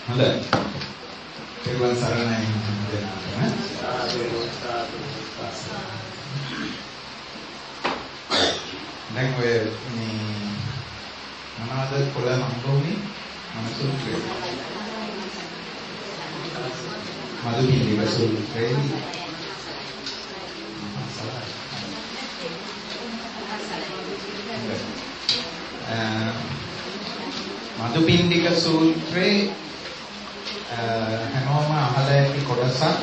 හොඳයි. ඒවන් සරණයි දෙන්නා. දැන් ඔය මේ මොනවාද කොළ හම්බුනේ මනසුත්‍රය. මදුපිණ්ඩික සූත්‍රය. මදුපිණ්ඩික සූත්‍රේ හැමෝම අහලා ඇති කොටසක්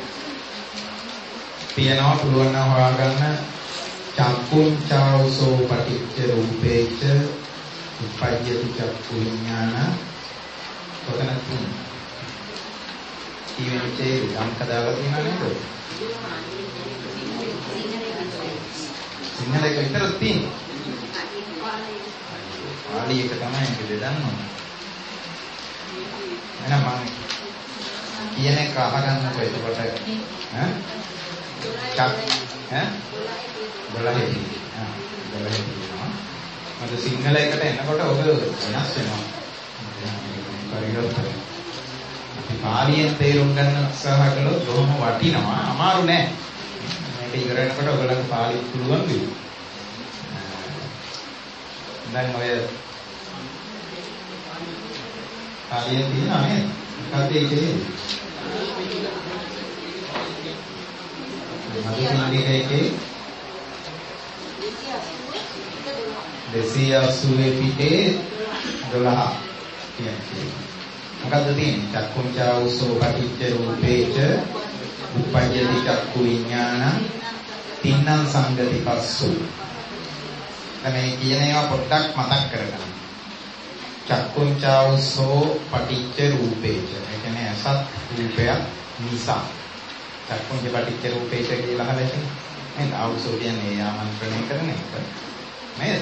තියෙනවා. පුළුවන් නම් හොයාගන්න. චක්කුංචාවසෝ පටිච්ච රූපේච උප්පජ්ජති චක්කු විඥාන කොතන තියෙන්නේ අංක දාලා තියෙනා නේද? සිංහල එක විතර තියෙනවා. පාලි එක තමයි ඒක දෙදන්නෝ. එහෙනම් මම කියන එක අහගන්නකො එතකොට ඈ චක් ඈ 12 තියෙනවා. මට සිංහල එකට එනකොට ඔබ වෙනස් වෙනවා. පරිවර්තන. අපි පාලියෙන් තේරුම් ගන්න උත්සාහ කළොත් බොහොම වටිනවා. අමාරු නෑ. මේක ඉවර වෙනකොට ඔයගලන්ට පාලි පුළුවන් වෙයි. දැන් ඔය පාලියෙන් තියෙනවා නේද? මොකක්ද ඒකේ? මදුපිණ්ඩිකයේ 280 පිටේ 12 කියන්නේ. මොකද්ද තියෙන්නේ? චක්කුංචාවසෝ පටිච්ච රූපේච උප්පජ්ජති චක්කු විඥානං තින්නම් සංගති පස්සෝ. මේ කියන ඒවා පොඩ්ඩක් මතක් කරගන්න. චක්කුංචාවසෝ පටිච්ච රූපේච. ඒ කියන්නේ අසත් රූපයක් නිසා. චක්කුංච පටිච්ච රූපේච කියලා අහලා තියෙනවා. නේද? ආවසෝ කියන්නේ ආමන්ත්‍රණය කරන එක. නේද?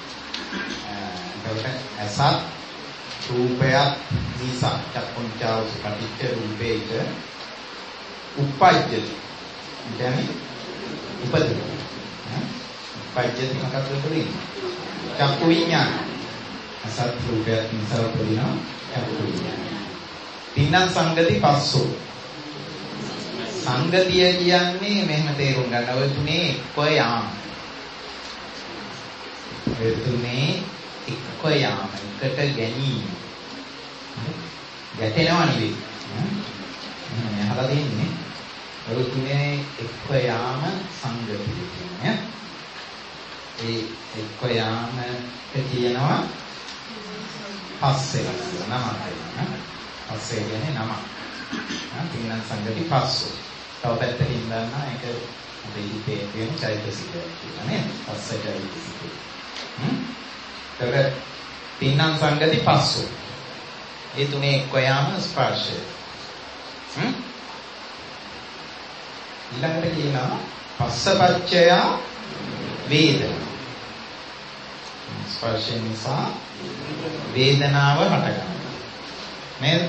අසත් රූපයක් නිසා චක්කුංචාවසෝ පටිච්ච රූපේච උප්පජ්ජති. කියන්නේ උපදිනවා. උප්පජ්ජති මොකක්ද උපදින්නේ? චක්කු විඥාන. අසත් රූපයක් නිසා උපදිනවා චක්කු විඥාන. තින්නම් සංගති පස්සෝ. සංගතිය කියන්නේ මෙහෙම තේරුම් ගන්න. ඔය තුනේ එක්ක යාම. ඔය තුනේ එක්ක යාම. එකට ගැනීම. ගැටෙනවා නෙවෙයි. මම අහලා තියෙන්නේ. ඔය තුනේ එක්ක යාම සංගතිය කියන්නේ. ඒ එක්ක යාම කියනවා පස්සේ නමයි. පස්සේ කියන්නේ නම. තින්නම් සංගති පස්සෝ. තව පැත්තකින් ගන්නවා ඒක අපේ හිතේ තියෙන චෛතසිකයක් කියලා නේද? පස්සේ චෛතසිකය. ඒතර තින්නම් සංගති පස්සෝ. ඒ තුනේ එක්ක යාම ස්පර්ශය. ඊළඟට කියනවා පස්සපච්චය වේදනා. ස්පර්ශය නිසා වේදනාව හටගන්නවා. නේද?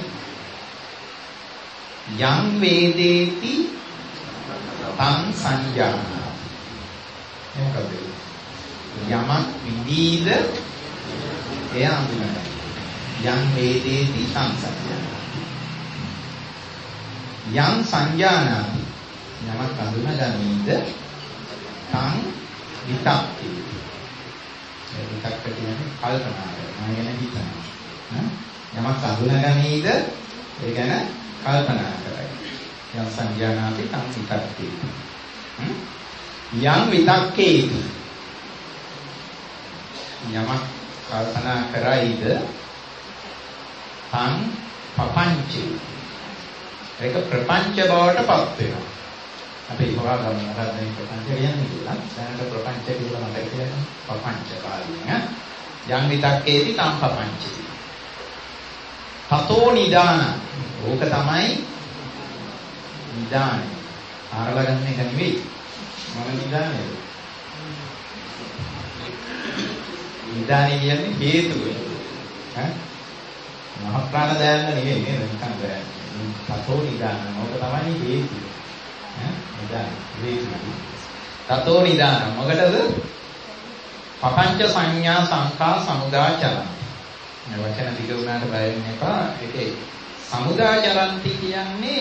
යං වේදේති තං සංජානනාති. මොකද? යමක් විදීද එය අඳුනගන්න. යං වේදේති තං සංජානනාති. යං සංජානනාති. යමක් අඳුනගන්නීද තං විතක්කේ. විතක්ක කියන්නේ කල්පනා කරනවා. ගැන හිතනවා. යමක් අඳුනගන්නීද ඒ ගැන කල්පනා කරයි. යම් සංඥානාති තං විතක්කේ. යම් විතක්කේති. යමක් කල්පනා කරයිද තං පපංචේ. ඒක ප්‍රපංච බවට පත් වෙනවා. අපි හොයාගමු මොකක්ද මේ ප්‍රපංච කියන්නේ කියලා. දැනට ප්‍රපංච කියලා මතක තියාගන්න. පපංච කාලිය. යම් විතක්කේති තං පපංචේ. තතෝ නිදාන. ඕක තමයි නිදාන. ආරලා ගන්න එක නෙවෙයි. මොන නිදානේද? නිදානේ කියන්නේ හේතුව. ඈ? මහ ප්‍රාණ දයන්න නෙවෙයි නේද? නිකන් බෑ. තතෝ නිදාන. ඕක තමයි හේතුව. ඈ? නිදාන. හේතුව. තතෝ නිදාන. මොකටද? පపంచ සංඥා සංඛා සමුදාචරණ. මේ වචන දිග වුණාට බය වෙන්න එපා. ඒකේ සමුදාචරಂತಿ කියන්නේ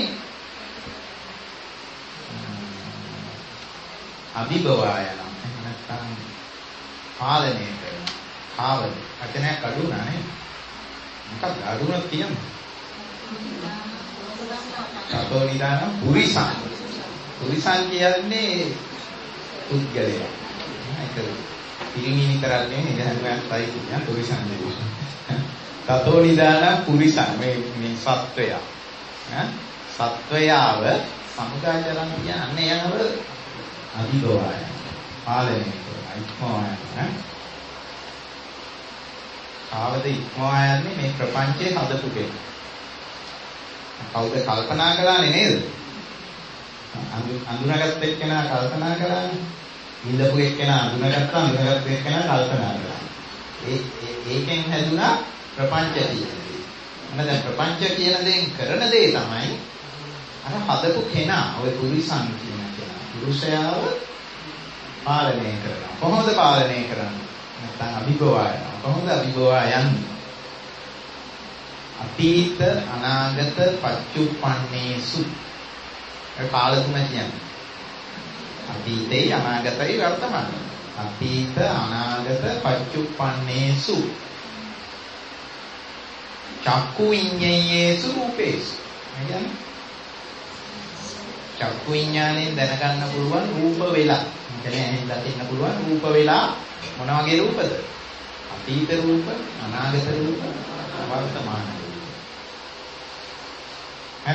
අභිභවායනම් නැත්නම් පාලනය කරන කාවද වචනයක් අඩු වුණා නේ මොකක්ද අඩුවක් කියන්නේ සතෝ නිදාන පුරිසං කියන්නේ පුද්ගලයා ඒක පිරිමි විතරක් නෙමෙයි දැනුමක්යි කියන පුරිසං නෙමෙයි සතෝ නිදාන පුරිසං මේ සත්වයා සත්වයාව සමුදාචරණ කියන්නේ යනව අභිභවාය පාලනය කරන ඉක්මවාය ආවද ඉක්මවා යන්නේ මේ ප්‍රපංචයේ හදපු කෙනෙක්. කවුද කල්පනා කළානේ නේද? අඳුනගත්ත එක්කෙනා කල්පනා කළානේ. ඉඳපු එක්කෙනා අඳුනගත්තා අඳුනගත්ත එක්කෙනා කල්පනා කළා. ඒකෙන් හැදුනා ප්‍රපංච කියන්නේ. මොන දැන් ප්‍රපංච කියන දේෙන් කරන දේ තමයි අර හදපු කෙනා ඔය පුරිසං කියන කෙනා. පුරුෂයාව පාලනය කරනවා. කොහොමද පාලනය කරන්නේ? නැත්නම් අභිභවාය. කොහොමද අභිභවා යන්නේ? අතීත අනාගත පච්චුප්පන්නේසු. ඒ කාල තුන කියන්නේ. අතීතේ අනාගතයි වර්තමානයි. අතීත අනාගත පච්චුප්පන්නේසු. චක්කු විඤ්ඤායේසු රූපේසු. කියන්නේ චක්කු විඤ්ඤාණයෙන් දැනගන්න පුළුවන් රූප වෙලා. කියන්නේ එහෙන් දකින්න පුළුවන් රූප වෙලා මොන වගේ රූපද? අතීත රූප, අනාගත රූප, වර්තමාන රූප. හරි?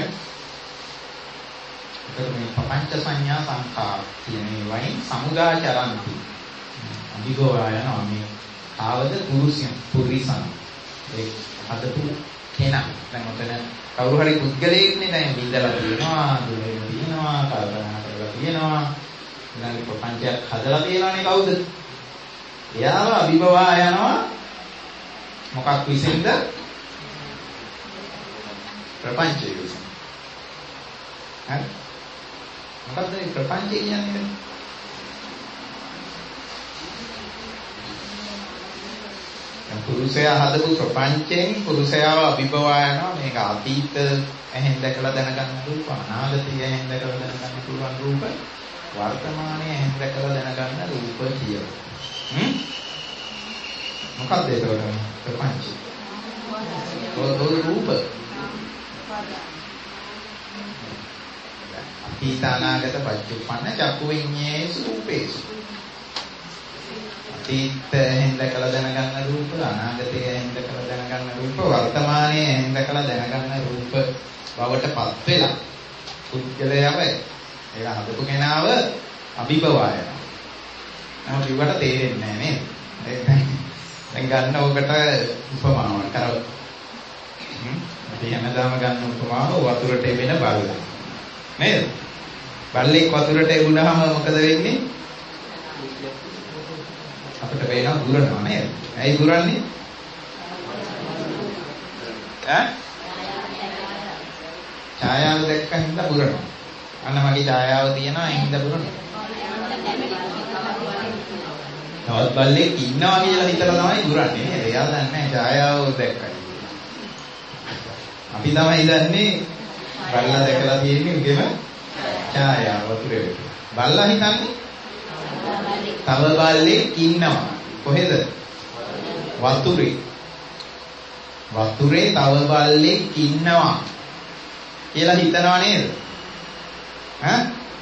ඒක මේ පංච සංඥා සංඛාර කියන මේ වයින් සමුදාචරಂತಿ. අභිභවායනවා මේ ආවද පුරිසං. ඒ හදපු කෙනා. දැන් ඔතන කවුරු හරි පුද්ගලයෙක්නේ දැන් බින්දලා තියෙනවා, දුරේ තියෙනවා, කල්පනා කරලා තියෙනවා. ඊළඟ ප්‍රපංචයක් හදලා තියෙනවනේ කවුද? එයාව අභිභවා යනවා මොකක් විසින්ද? ප්‍රපංචය විසින්. හරි? මොකක්ද මේ ප්‍රපංචය කියන්නේ? පුරුෂයා හදපු ප්‍රපංචයෙන් පුරුෂයාව අභිභවා යනවා මේක අතීත ඇහෙන් දැකලා දැනගන්න රූප, අනාගතය ඇහෙන් දැකලා දැනගන්න පුළුවන් රූප, වර්තමානයේ ඇහෙන් දැකලා දැනගන්න රූප කියලා. මොකක්ද ඒක ප්‍රපංච? රූප. අතීත අනාගත පච්චුප්පන්න චක්කු විඤ්ඤායේසු රූපේසු. අතීතයෙන් දැකලා දැනගන්න රූප, අනාගතයෙන් දැකලා දැනගන්න රූප, වර්තමානයේ දැකලා දැනගන්න රූප බවටපත් වෙලා පුද්ගලයාව ඒක හදපු කෙනාව අභිභවාය. නමුත් ඒකට තේරෙන්නේ නැහැ නේද? දැන් ගන්න ඔකට උපමාවක් කරව. අපි හැමදාම ගන්න උපමාව වතුරට එවෙන බල්ලා. නේද? බල්ලෙක් වතුරට එවුනහම මොකද වෙන්නේ? අපිට වෙනවා දුරනවා නේද? ඇයි දුරන්නේ? ඡායාව දැක්කම හින්දා දුරනවා. අන්න මගේ ඡායාව තියෙනවා ඒ හින්දා දුරනවා. තවත් බල්ලෙක් ඉන්නවා කියලා හිතලා තමයි දුරන්නේ නේද? එයා දන්නේ නැහැ ඡායාව දැක්කයි. අපි තමයි දන්නේ බල්ලා දැකලා තියෙන්නේ උගෙම ඡායාව වතුරේ. බල්ලා හිතන්නේ තව බල්ලෙක් ඉන්නවා. කොහෙද? වතුරේ. වතුරේ තව බල්ලෙක් ඉන්නවා කියලා හිතනවා නේද? ඈ?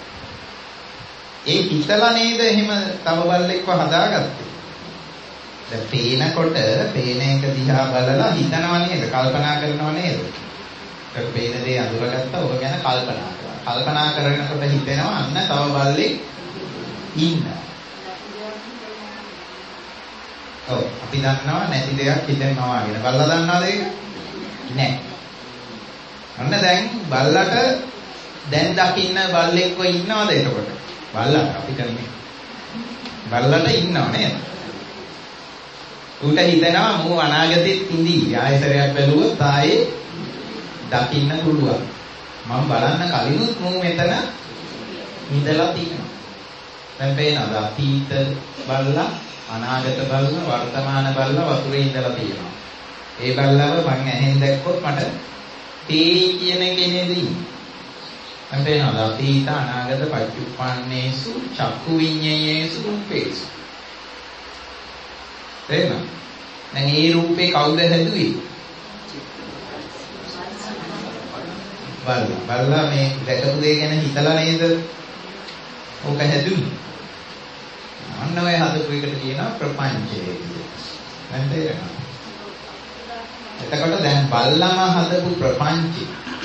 ඒ හිතලා නේද එහෙම තව බල්ලෙක්ව හදාගත්තේ? දැන් පේනකොට පේන එක දිහා බලලා හිතනවා නේද? කල්පනා කරනවා නේද? ඒක පේන දේ අඳුරගත්තා ඔබ ගැන කල්පනා කරනවා. කල්පනා කරනකොට හිතෙනවා අන්න තව බල්ලෙක් ඉන්නවා. ඔව් අපි දන්නවා නැති දෙයක් හිතෙනවා වගේ. බල්ලා දන්නවද ඒක? නැහැ. අන්න දැන් බල්ලට දැන් දකින්න බල්ලෙක්ව ඉන්නවද එතකොට? බල්ලට අපිට නෙමෙයි. බල්ලට ඉන්නව නේද? උන්ට හිතෙනවා මූ අනාගතෙත් ඉඳී. ආයතරයක් බැලුවොත් ආයේ දකින්න පුළුවන්. මම බලන්න කලිනුත් මූ මෙතන ඉඳලා තියෙනවා. දැන් පේනවද අතීත බල්ලා, අනාගත බල්ලා, වර්තමාන බල්ලා වතුරේ ඉඳලා තියෙනවා. ඒ බල්ලව මම ඇහෙන් දැක්කොත් මට තේ කියන කෙනේදී අපේනද අතීත අනාගත පච්චුප්පන්නේසු චක්කු විඤ්ඤේයේසු රූපේසු. තේරෙනවද? දැන් මේ රූපේ කවුද හැදුවේ? බලලා මේ දැකපු දේ ගැන හිතලා නේද ඕක හැදුවේ. අන්න ඔය හදපු එකට කියනවා ප්‍රපංචය කියලා. දැන් තේරෙනවද? එතකොට දැන් බල්ලම හදපු ප්‍රපංචය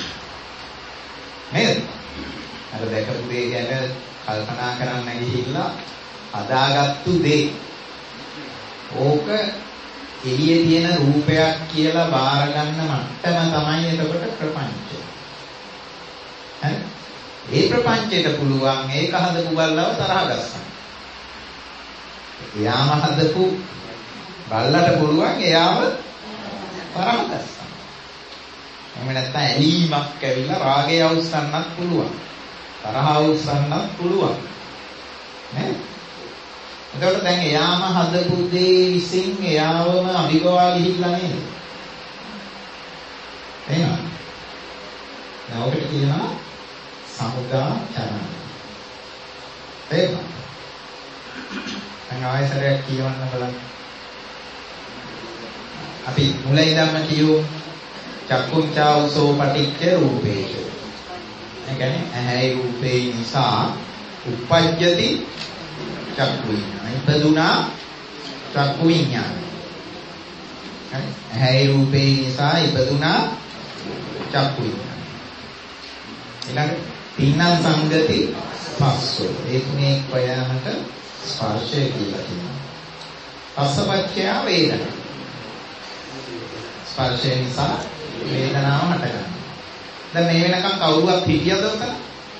නේද? අර දැකපු දේ ගැන කල්පනා කරන්න ගිහිල්ලා හදාගත්තු දේ. ඕක එළියේ තියෙන රූපයක් කියලා බාර ගන්න මට්ටම තමයි එතකොට ප්‍රපංචය. හරි? ඒ ප්‍රපංචයට පුළුවන් ඒක හදපු බල්ලව තරහ ගන්න. එයාම හදපු බල්ලට පුළුවන් එයාව තරහ ගන්න. එහෙම නැත්නම් ඇලීමක් ඇවිල්ලා රාගය අවස්සන්නත් පුළුවන්. තරහ අවස්සන්නත් පුළුවන්. නේ? එතකොට දැන් එයාම හදපු දේ විසින් එයාවම අභිභවා ගිහිල්ලා නේද? එහෙනම් දැන් ඔකට කියනවා සමුදාචරණ. එහෙනම් දැන් ආයතරයක් කියවන්න බලන්න. අපි මුලින් ඉඳන්ම කියමු චක්කුංචා උසෝ පටිච්ච රූපේච. ඒ කියන්නේ ඇහැයි රූපේ නිසා උප්පජ්ජති චක්කු විඤ්ඤාණය. ඉපදුනා චක්කු විඤ්ඤාණය. ඇහැයි රූපේ නිසා ඉපදුනා චක්කු විඤ්ඤාණය. ඊළඟ තින්න සංගති පස්සෝ. ඒ තුනේ ප්‍රයාමක ස්පර්ශය කියලා කියනවා. පස්සපච්චය වේදනා. ස්පර්ශය නිසා වේදනාව හටගන්නවා. දැන් මේ වෙනකන් කවුරුවත් හිටියද උතන?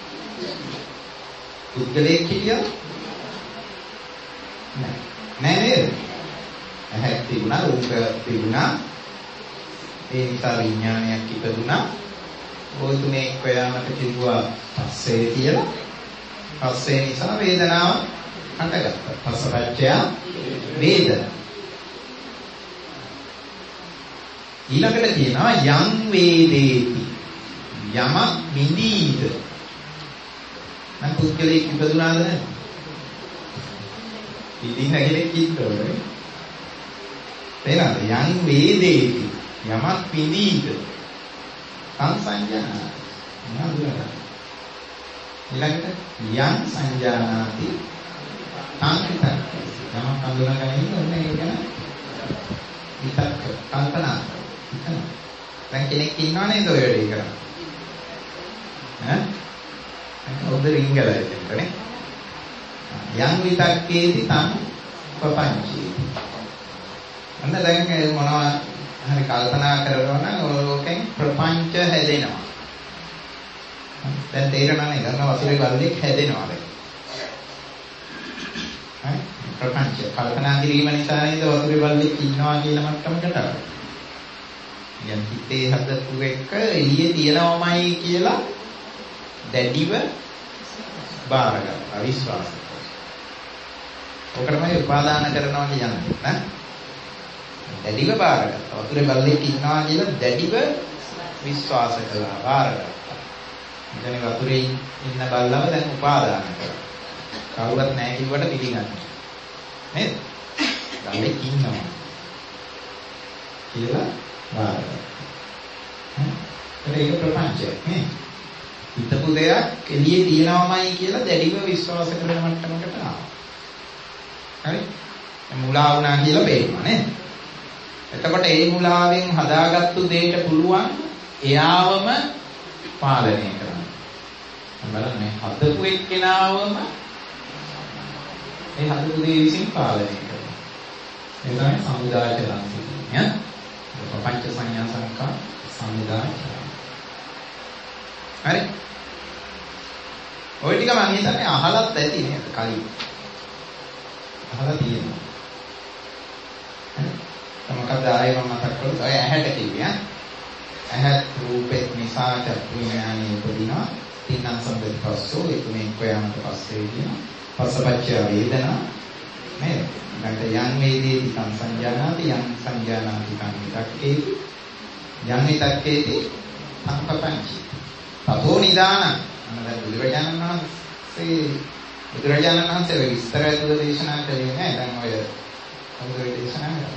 පුද්ගලයෙක් හිටියද? නෑ නේද? ඇහක් තිබුණා, රූපයක් තිබුණා. ඒ නිසා විඥානයක් ඉපදුණා. ওই තුනේ එක්වයාමට කිව්වා පස්සේ කියලා. පස්සේ නිසා වේදනාව හටගත්තා. පස්සපච්චය වේදනා. ඊළඟට කියනවා යං වේදේති. යමක් විඳීද. නම් පුද්ගලයෙක් ඉපදුනාද නැද්ද? ඉතින් නැගෙලෙක් ඉන්නවනේ. තේරෙනවද? යං වේදේති. යමක් විඳීද. සංසංජාන. නඳුනන. ඊළඟට යං සංජානාති. සංකිත. යමක් හඳුනාගන්නේ ඔන්නේ ඒක ගැන විතක්ක කල්පනා. දැන් කෙනෙක් ඉන්නව නේද ඔය වැඩේ කරන්නේ? ඈ? ඔබ රින්ගලා ඉන්නකනේ. යං විතක්කේති තං පපංචී. අන්න දැන් මොනවා හරි කල්පනා කරනවා නම් ඕකෙන් ප්‍රපංච හැදෙනවා. දැන් තේරෙනවා නේද? ගන්න වතුරේ බල්ලෙක් හැදෙනවා දැන්. හරි? ප්‍රපංච කල්පනා කිරීම නිසා නේද වතුරේ බල්ලෙක් ඉන්නවා කියන මට්ටමකට ආවේ. යම් හිතේ හදපු එක එළියේ තියෙනවමයි කියලා දැඩිව බාරගත්තා විශ්වාස කරනවා. ඔකටමයි උපාදාන කරනවා කියන්නේ ඈ. දැඩිව බාරගත්තා. වතුරේ බල්ලෙක් ඉන්නවා කියලා දැඩිව විශ්වාස කළා බාරගත්තා. ඉතින් වතුරේ ඉන්න බල්ලව දැන් උපාදාන කරනවා. කවුරුත් නැහැ කිව්වට පිළිගන්නවා. නේද? බල්ලෙක් ඉන්නවා කියලා ඒක ප්‍රපංචයක් නේ. හිතපු දෙයක් එළියේ තියෙනවමයි කියලා දැඩිව විශ්වාස කරන මට්ටමකට ආවා. හරි? මුලා වුණා කියලා පේනවා නේද? එතකොට ඒ මුලාවෙන් හදාගත්තු දෙයට පුළුවන් එයාවම පාලනය කරන්න. බලන්න හදපු එක්කෙනාවම ඒ හදපු දේ විසින් පාලනය කරනවා. ඒ තමයි සමුදාය චලන්ති. පංච සංඥා සංකා සමුදාය. හරි? ඔය ටික මම හිතන්නේ අහලත් ඇති නේද කලින්. අහලා තියෙනවා. හරි? මොකක්ද ආයේ මම මතක් කළොත් ඔය ඇහැට කිව්වේ ඈ. ඇහැ රූපේ නිසා චක්කු විඥානය උපදිනවා. තින්නම් සම්බෙත් පස්සෝ ඒ තුනේ කොයන්ට පස්සේ කියනවා. පස්සපච්චය වේදනා නේද? නැත්නම් යං වේදේති තං සංජානාති යං සංජානාති තං විතක්කේති යං විතක්කේති සංපපංචි. තතෝ නිදාන. දැන් බුදුරජාණන් වහන්සේ විස්තර ඇතුළත දේශනා කළේ නෑ. දැන් ඔය කවුරුරේ දේශනා කරා?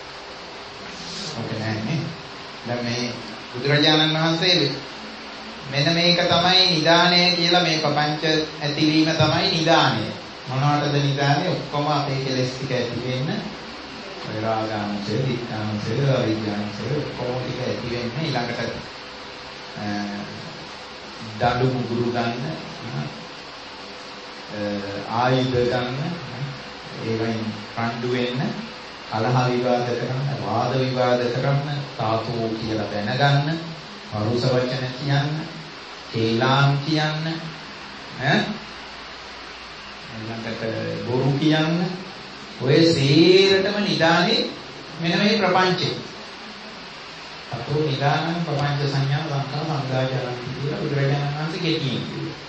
ඔක නෑනේ. දැන් මේ බුදුරජාණන් වහන්සේ මෙන්න මේක තමයි නිදානය කියලා මේ පపంచ ඇතිවීම තමයි නිදානය. මොනවටද නිදානය? ඔක්කොම අපේ කෙලෙස් ටික ඇති වෙන්න රාගාංශය, දික්ඛාංශය, අවිද්‍යාංශය ඔක්කොම ටික ඇති වෙන්න ඊළඟට දඬු මුගුරු ගන්න, ආයුධ ගන්න, ඒවයින් රණ්ඩු වෙන්න, කලහ විවාද කරන්න, වාද විවාද කරන්න, තාතෝ කියලා දැනගන්න, පරුස වචන කියන්න, කේලාම් කියන්න, ඊළඟට බොරු කියන්න, ඔය සේරටම නිදානේ මෙන්න මේ ප්‍රපංචේ. අතෝ නිදානං ප්‍රපංච සංඥා ලංකා සංගාචරණ කියලා බුදුරජාණන් වහන්සේ කෙටියෙන් කිව්වා.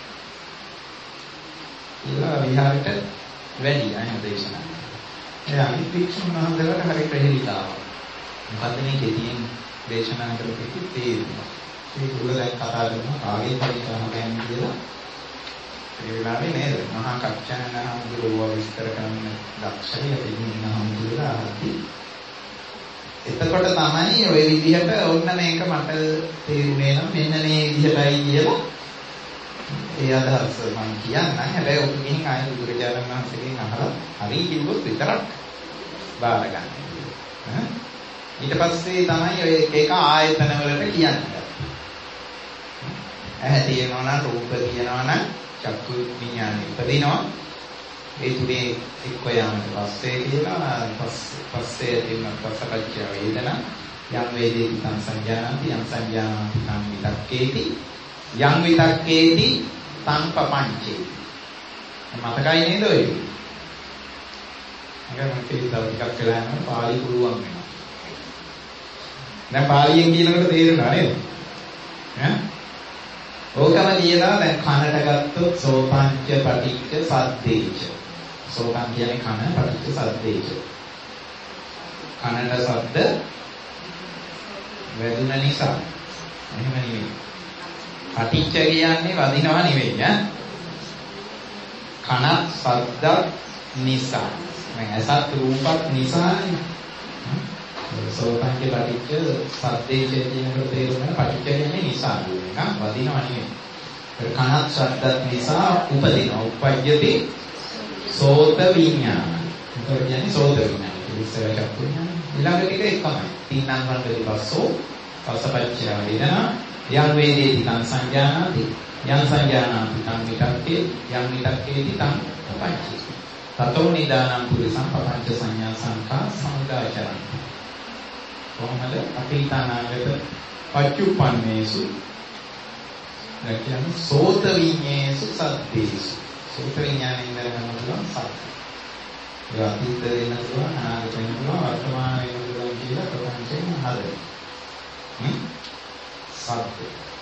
ඒවා විහාරයට වැඩි අයන දේශනා. ඒ අනිත් වික්ෂුන් වහන්සේලාට හරි ප්‍රහේලිකාවක්. මොකද මේ කෙටියෙන් දේශනා කරපු තේරුම. මේ දුර දැන් කතා කරනවා කාගේ පරිකාම ගැන කියලා. ඒ වෙලාවේ නේද මහා කච්චායන හඳුරුව විස්තර කරන්න දක්ෂයි අපින් හඳුරුවා ආදී. එතකොට තමයි ඔය විදිහට ඔන්න මේක මට තේරුනේ නම් මෙන්න මේ විදිහටයි කියලා ඒ අදහස මම කියන්නම්. හැබැයි ඔක ගිහින් ආයෙ බුදුරජාණන් වහන්සේගෙන් අහලා හරි කිව්වොත් විතරක් බාර ගන්න. ඊට පස්සේ තමයි ඔය එක ආයතන වලට කියන්නේ. ඇහැ තියෙනවා නම් රූප තියෙනවා නම් චක්කු විඥානෙ උපදිනවා. ඒ තුනේ එක්ක යාමට පස්සේ කියලා පස්සේ තියෙන පස්සපච්චය වේදනා යම් වේදේති තං සංජානන්ති යම් සංජානන්ති තං විතක්කේති යම් විතක්කේති තං පපංචේ. මතකයි නේද ඔය? මම ටිකක් වෙලා යනවා පාලි පුළුවන් වෙනවා. දැන් පාලියෙන් කියනකොට තේරෙනවා නේද? ඕකම කියලා දැන් කනට ගත්තොත් සෝපංච පටිච්ච සද්දේච. සෝපං කියන්නේ කන, පටිච්ච සද්දේච. කනට ශබ්ද වැදුන නිසා. එහෙම නෙවෙයි. පටිච්ච කියන්නේ වදිනවා නෙවෙයි ඈ. කන ශබ්ද නිසා. දැන් අසත් රූපත් නිසානේ. සෝපංච පටිච්ච සද්දේච කියනකොට තේරුණා පටිච්ච කියන්නේ නිසා නේද? වදිනවා නෙවෙයි. කනත් ශබ්දත් නිසා උපදිනවා. උපජ්ජති සෝත විඥාන. උපර කියන්නේ සෝත විඥාන. ඉස්සර චක්කු විඥාන. ඊළඟ ටික එකමයි. තීනං වන්දේ පස්සෝ පස්සපච්චය වේදනා යං වේදේති තං සංජානාති යං සංජානාති තං විතක්කේ යං විතක්කේති තං පපංචි. තතෝ නිදානං පුරිසං පපංච සංඥා සංඛා සංගාචරණ. කොහොමද අපීතානාගත පච්චුප්පන්නේසු කියන්නේ සෝත විඤ්ඤේසු සද්දේසු. සෝත විඤ්ඤාණයෙන් දැනගන්න පුළුවන් සත්‍ය. ඒ අතීත වෙන පුළුවන් අනාගත වෙන පුළුවන් වර්තමාන වෙන පුළුවන් කියලා ප්‍රපංචයෙන් හදලා. සත්‍ය.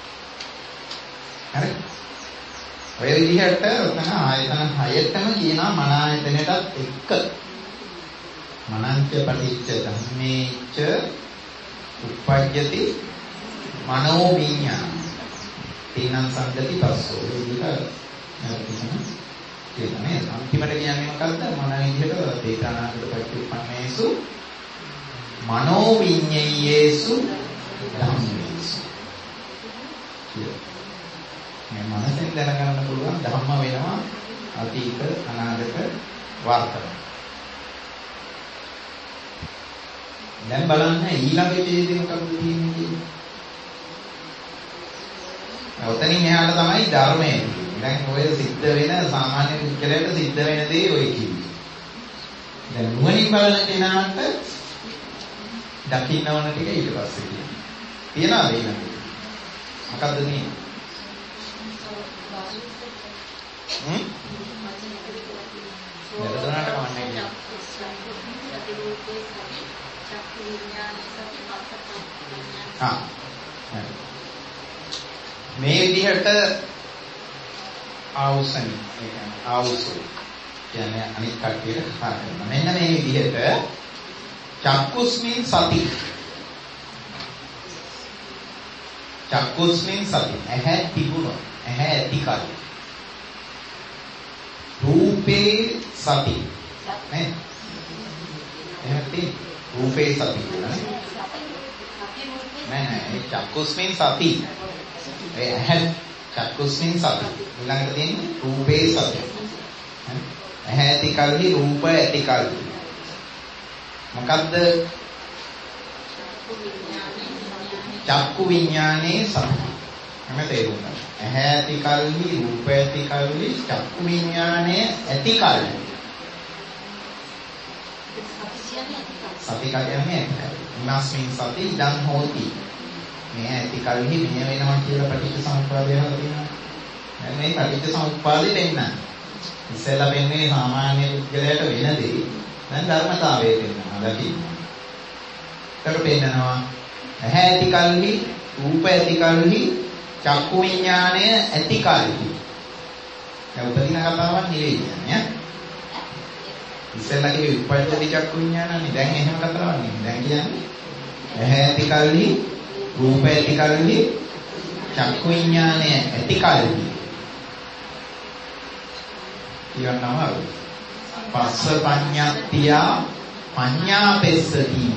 හරි. ඔය විදිහට උතන ආයතන 6ටම කියනවා මන ආයතනයටත් එක්ක. මනංච පටිච්ච ධම්මේච උප්පජ්ජති මනෝ විඤ්ඤාණ තීනං සංගති පස්සෝ. ඒ විදිහට කියන්නේ අන්තිමට කියන්නේ මොකද්ද? මන විදිහට දේතානාගත පච්චුප්පන්නේසු මනෝ විඤ්ඤේයේසු ධම්මේසු. මේ මනසෙන් දැනගන්න පුළුවන් ධම්ම වෙනවා අතීත අනාගත වර්තමාන. දැන් බලන්න ඊළඟ ඡේදෙ මොකක්ද තියෙන්නේ කියන්නේ. ඔතනින් එහාට තමයි ධර්මය. දැන් ඔය සිද්ධ වෙන සාමාන්‍ය පුද්ගලයාට සිද්ධ වෙන දේ ඔය කියන්නේ. දැන් නුවණින් බලන කෙනාට දකින්න ඕන ටික ඊට පස්සේ කියනවා. තියනවාද ඊළඟට? මොකද්ද මේ? වැරදුනාට කවන්නේ නැහැ. මේ විදිහට ආවුසනි ආවුසු කියන්නේ අනිත් කට්ටියට කතා කරනවා. මෙන්න මේ විදිහට චක්කුස්මින් සති චක්කුස්මින් සති. ඇහැ තිබුණොත්. ඇහැ ඇති කල. රූපේ සති. නේ? එහෙනම් රූපේ සති නේද? නෑ චක්කුස්මින් සති. ඒ ඇහැ චක්කුස්මින් සති. ඊළඟට තියෙන්නේ රූපේ සති. ඇහැ ඇති කල්හි රූප ඇති කල්හි. මොකද්ද? චක්කු විඥානේ සති. මම තේරුම් ගන්න. ඇහැ ඇති කල්හි රූප ඇති කල්හි චක්කු විඥානේ ඇති කල්හි. සති කියන්නේ ඉමස්මින් සති ඉදන් හෝති. මේ ඇති කල්හි මෙය වෙනවා කියලා පටිච්චසමුප්පාදය හදලා තියෙනවා. දැන් මේ පටිච්චසමුප්පාදෙ දෙන්න. ඉස්සෙල්ලා වෙන්නේ සාමාන්‍ය පුද්ගලයාට වෙන දේ. දැන් ධර්මතාවය වෙනවා. දකින්න. ඒකට පෙන්නනවා ඇහැ ඇති කල්හි රූප ඇති කල්හි චක්කු විඥාණය ඇති කල්හි. දැන් උපදින කතාවක් නෙවෙයි කියන්නේ. ඉස්සෙල්ලා කිව්වේ උපපජ්ජති චක්කු විඥානනේ. දැන් එහෙම කතාවක් නෙවෙයි. දැන් කියන්නේ ඇහැ ඇති කල්හි රූප ඇති කල්හි චක්කු විඥානය ඇති කල්හි. කියනවා පස්ස පඤ්ඤාත්තිය පඤ්ඤාපෙස්සති.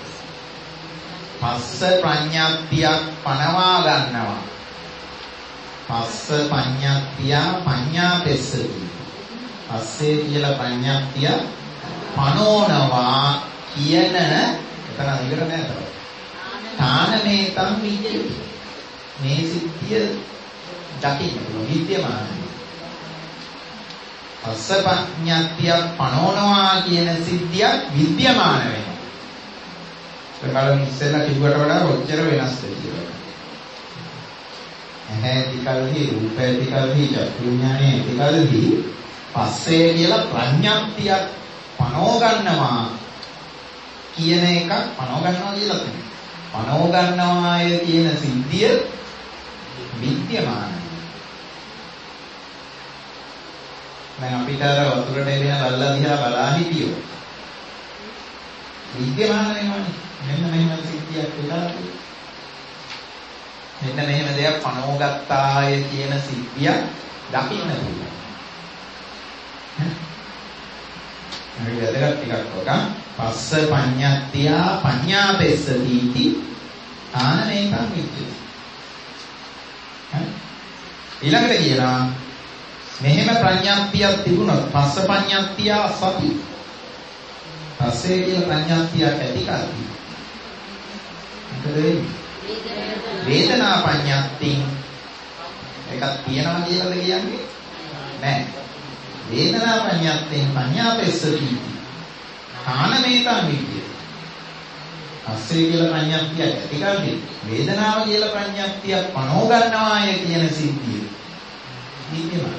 පස්ස ප්‍රඥාත්තියක් පනවා ගන්නවා. පස්ස පඤ්ඤාත්තිය පඤ්ඤාපෙස්සති. පස්සේ කියලා ප්‍රඥාත්තිය පනෝනවා කියන එතන ඉවර නෑ තව. තානමේතම් විද්‍යති. මේ සිද්ධිය දකින්න විද්‍යමානයි. පස්ස පඤ්ඤාත්තිය පනෝනවා කියන සිද්ධිය විද්‍යමාන වෙනවා. බලමු ඉස්සෙල්ලා කිව්වට වඩා ඔච්චර වෙනස්ද කියලා. ඇහැ ඇති කල්හි රූප ඇති කල්හි චක්කු විඥානය ඇති කල්හි පස්සේ කියලා ප්‍රඥාප්තියක් පනෝ ගන්නවා කියන එක පනෝ ගන්නවා කියලා කියනවා. පනෝ ගන්නවාය කියන සිද්ධිය විද්‍යමානයි. දැන් අපිට අර වතුරට එන බල්ලා දිහා බලා හිටියෝ. විද්‍යමාන වෙනවනේ. මෙන්න මෙහෙම සිද්ධියක් වෙලා තියෙනවා. මෙන්න මෙහෙම දෙයක් පනෝගත්තාය කියන සිද්ධිය දකින්න පුළුවන්. හරි වැදගත් ටිකක් ඔක. පස්ස පඤ්ඤාත්තිය පඤ්ඤාපෙස්සදීති තානමේතං විද්‍යති. ඊළඟට කියනවා මෙහෙම ප්‍රඥාප්තියක් තිබුණොත් පස්ස පඤ්ඤාත්තිය සති. පස්සේ කියලා ප්‍රඥාප්තියක් ඇති කරගන්න. වේදනා පඤ්ඤාත්තිං එකක් තියනවා කියලාද කියන්නේ? නෑ. වේදනා පඤ්ඤාත්තිං පඤ්ඤාපෙස්සති. තානමේතං විද්‍යති. පස්සේ කියලා ප්‍රඥාප්තියක් ඇති කරගන්න. වේදනාව කියලා ප්‍රඥාප්තියක් පනෝ ගන්නවාය කියන සිද්ධිය. විද්‍යමානයි.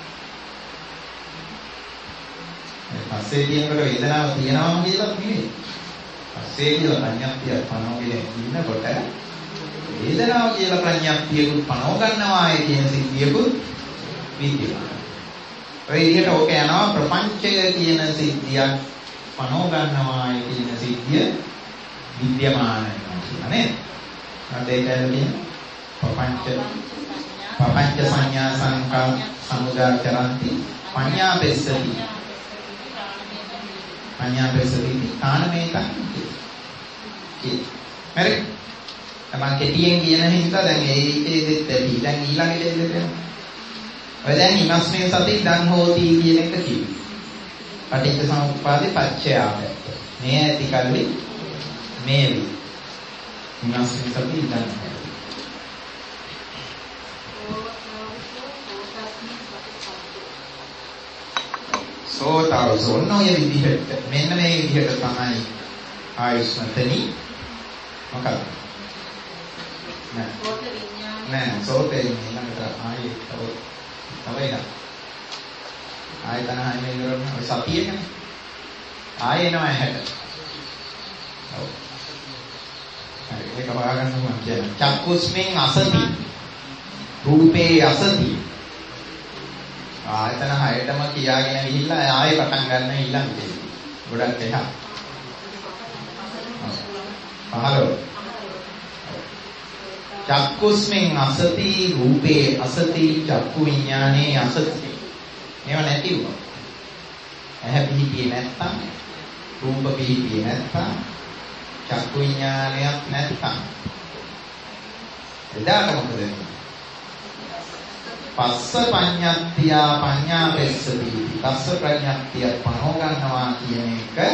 පස්සේ කියනකොට වේදනාව තියනවාම කියලා නෙවෙයි. පස්සේ කියලා ප්‍රඥාප්තිය පනෝගෙන ඉන්නකොට වේදනාව කියලා ප්‍රඥාප්තියකුත් පනෝ ගන්නවාය කියන සිද්ධියකුත් විද්‍යමානයි. ඔය විදිහට ඕක යනවා ප්‍රපංචය කියන සිද්ධියක් පනෝ ගන්නවාය කියන සිද්ධිය විද්‍යමාන වෙනවා කියලා නේද? අද ඒකයි පපංච සංඥා සංකා සමුදාචරಂತಿ පඤ්ඤාපෙස්සති. පඤ්ඤාපෙස්සති තානමේතං කිය. හරි. තමන් කෙටියෙන් කියන හින්දා දැන් ඒකේ දෙත් ඇති. දැන් ඊළඟට දෙන්න. ඔය දැන් ඉමස්මේ සති දන් හෝති කියන එක කිව්වේ. පටිච්චසමුප්පාදේ පච්චයාපය. මේ ඇති කල්ලි මේ වි. ඉමස්මේ සති දන් හෝති. සෝතාවසොන්නෝ ය විදිහට මෙන්න මේ විදිහට තමයි ආයුෂ්මතනි මොකක්ද? නෑ සෝතේ ඊළඟට ආයේ තව එකක්. ආයතන හැමේ ඉවරන ඔය සතියේනේ. ආයේ එනවා 60. ඔව්. හරි ඒක වහගන්න මම කියනවා. චක්කුස්මින් අසති. රූපේ අසති. ආයතන 6ටම කියාගෙන ගිහිල්ලා ආයෙ පටන් ගන්න ඊළඟට. ගොඩක් එහා. 15. චක්කුස්මින් අසති රූපේ අසති චක්කු විඥානේ අසති. මේව නැති වුණා. ඇහැ පිහිටියේ නැත්තම් රූප පිහිටියේ නැත්තම් චක්කු විඥානයක් නැත්තම් එදාට මොකද වෙන්නේ? පස්ස පඤ්ඤත්තිය පඤ්ඤාපෙස්සති. පස්ස ප්‍රඥප්තිය පනෝ ගන්නවා කියන එක